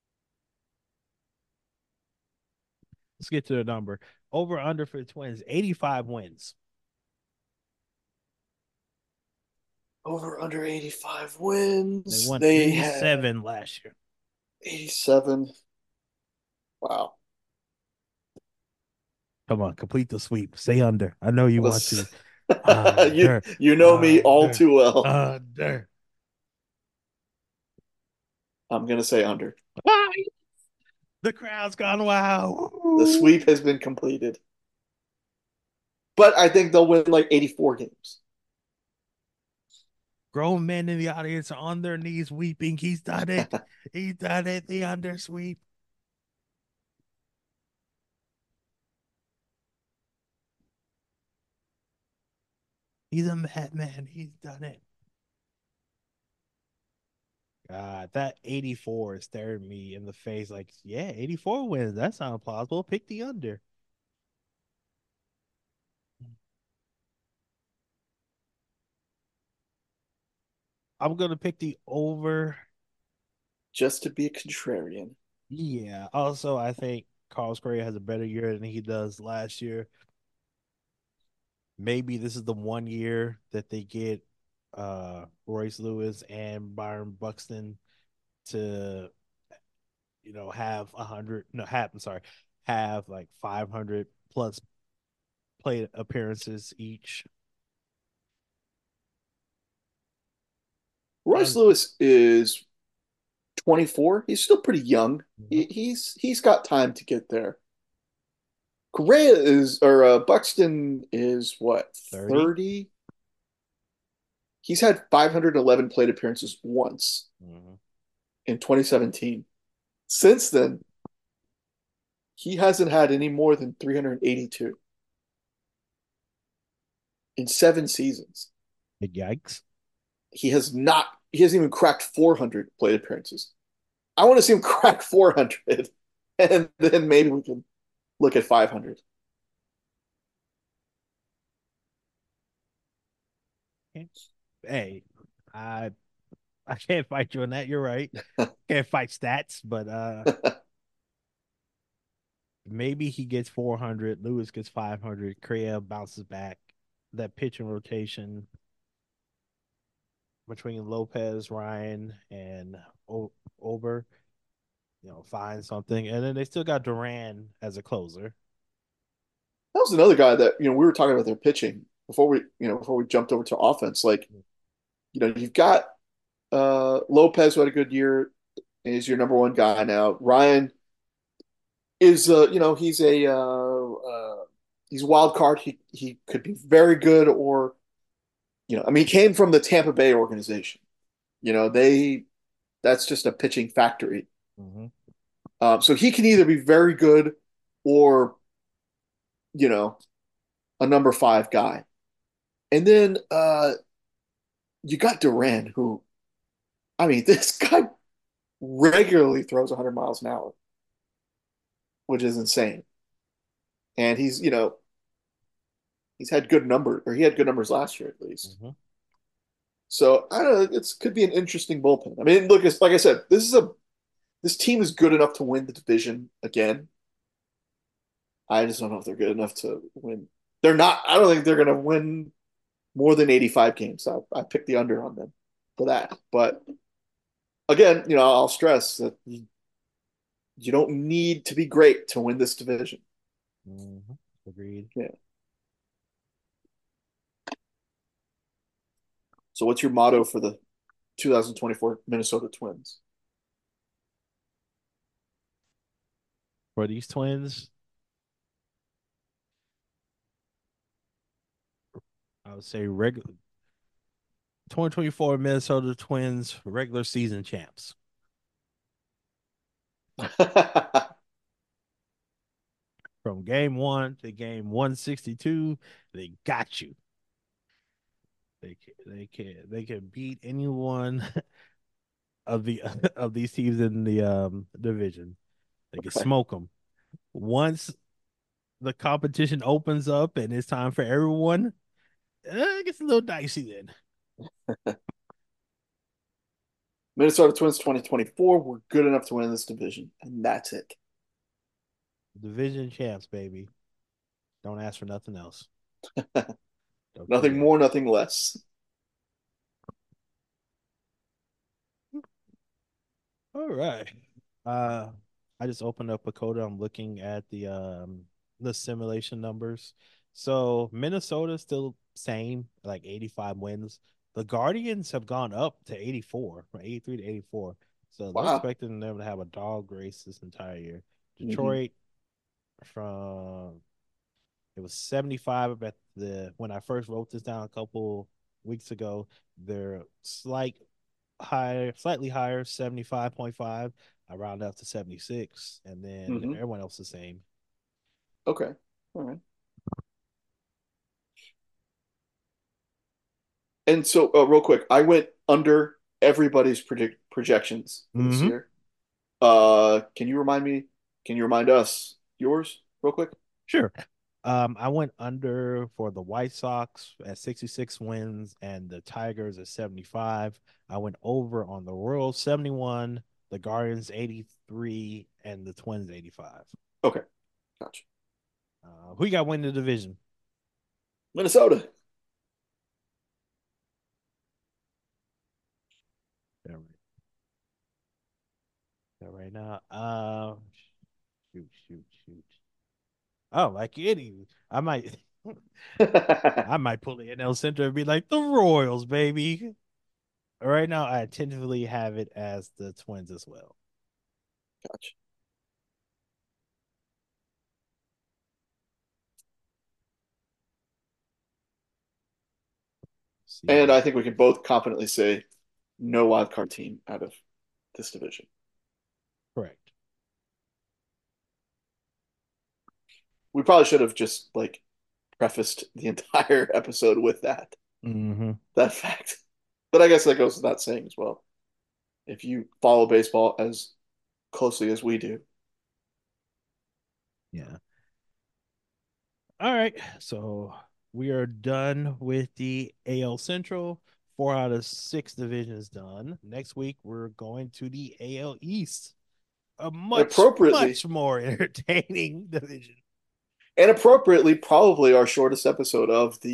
Let's get to the number. Over under for the Twins, 85 wins. Over under 85 They wins. won They had 87 last year. 87. Wow. Come on, complete the sweep. Stay under. I know you want Let's to. you Under, you know me all under, too well. under. I'm gonna say under. The crowd's gone wild. The Woo! sweep has been completed. But I think they'll win like 84 games. Grown men in the audience are on their knees weeping. He's done it. He's done it. The undersweep. He's a madman. He's done it. God, that 84 is staring me in the face like, yeah, 84 wins. That sounds plausible. Pick the under. I'm gonna pick the over. Just to be a contrarian. Yeah. Also, I think Carlos Correa has a better year than he does last year. Maybe this is the one year that they get Royce Lewis and Byron Buxton to have 100, no, have, I'm sorry, have like 500 plus plate appearances each. Royce Uh, Lewis is 24. He's still pretty young. mhm. He's got time to get there. Correa is or Buxton is what 30. 30. He's had 511 plate appearances once Mhm. in 2017. Since then, he hasn't had any more than 382 in 7 seasons. Yikes. He has not. He hasn't even cracked 400 plate appearances. I want to see him crack 400, and then maybe we can look at 500. Hey, I I can't fight you on that. You're right. Can't fight stats, but maybe he gets 400. Lewis gets 500. Correa bounces back. That pitching rotation between Lopez, Ryan, and Ober, find something. And then they still got Duran as a closer. That was another guy that we were talking about their pitching before we jumped over to offense. Like you've got Lopez who had a good year, is your number one guy now. Ryan is he's a wild card. He could be very good, or I mean he came from the Tampa Bay organization. They that's just a pitching factory. Mm-hmm. So he can either be very good or you know a number five guy. And then you got Duran, who I mean this guy regularly throws 100 miles an hour, which is insane. And he's had good numbers, or he had good numbers last year at least. Mm-hmm. So I don't know. It could be an interesting bullpen. I mean, look, it's, like I said, this team is good enough to win the division again. I just don't know if they're good enough to win. They're not. I don't think they're going to win more than 85 games. I picked the under on them for that. But again, I'll stress that you don't need to be great to win this division. Mm-hmm. Agreed. Yeah. So what's your motto for the 2024 Minnesota Twins? For these Twins, I would say regular 2024 Minnesota Twins regular season champs. From game 1 to game 162, they got you. They can beat anyone of the of these teams in the division. They can Right. smoke them. Once the competition opens up and it's time for everyone, it gets a little dicey then. Minnesota Twins 2024 were good enough to win this division, and that's it. Division champs, baby. Don't ask for nothing else. Don't care Nothing what. more, nothing less. All right. Uh, I just opened up Pacoda. I'm looking at the simulation numbers. So Minnesota's still same, like 85 wins. The Guardians have gone up to 84, from 83 to 84. So they're Wow. expecting them to have a dog race this entire year. Hmm. Detroit from it was 75 at the when I first wrote this down a couple weeks ago. They're slightly higher, 75.5. I round up to 76, and then Hmm. everyone else the same. Okay. All right. And so, real quick, I went under everybody's projections for this Mm-hmm. year. Can you remind me? Can you remind us yours, real quick? Sure. I went under for the White Sox at 66 wins and the Tigers at 75. I went over on the Royals 71, the Guardians 83, and the Twins 85. Okay, gotcha. Who you got winning the division? Minnesota. Yeah, right now. Shoot. Oh, like any, I might, Gotcha. I might pull the NL Center and be like the Royals, baby. Right now, I tentatively have it as the Twins as well. And See, I think we can both confidently say no wild card team out of this division. correct. We probably should have just like prefaced the entire episode with Mm-hmm. that fact. But I guess that goes without saying as well. If you follow baseball as closely as we do. Yeah. All right. So we are done with the AL Central. 4 out of 6 divisions done. Next week, we're going to the AL East, a And much more entertaining division. appropriately, probably our shortest episode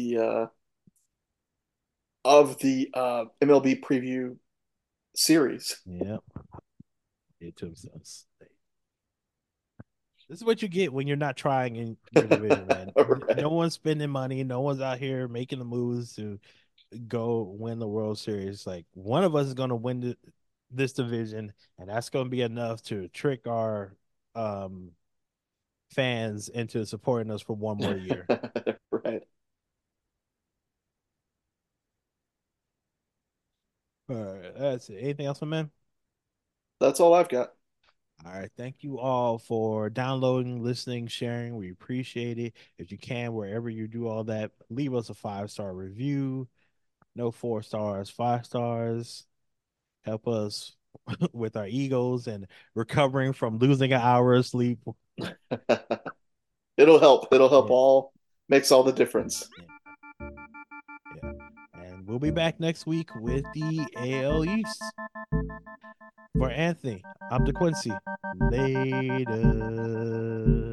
of the MLB preview series. Yep. It took us. This is what you get when you're not trying in your division, man. Right. No one's spending money. No one's out here making the moves to go win the World Series. Like one of us is going to win this division, and that's going to be enough to trick our um, fans into supporting us for one more year. Right. All right, that's it. Anything else, my man? That's all I've got. All right. Thank you all for downloading, listening, sharing. We appreciate it. If you can, wherever you do all that, leave us a 5-star review. No 4 stars, 5 stars. Help us with our egos and recovering from losing an hour of sleep. It'll help. It'll help Yeah, all. Makes all the difference. yeah, yeah. And we'll be back next week with the AL East. For Anthony, I'm DeQuincy. Later.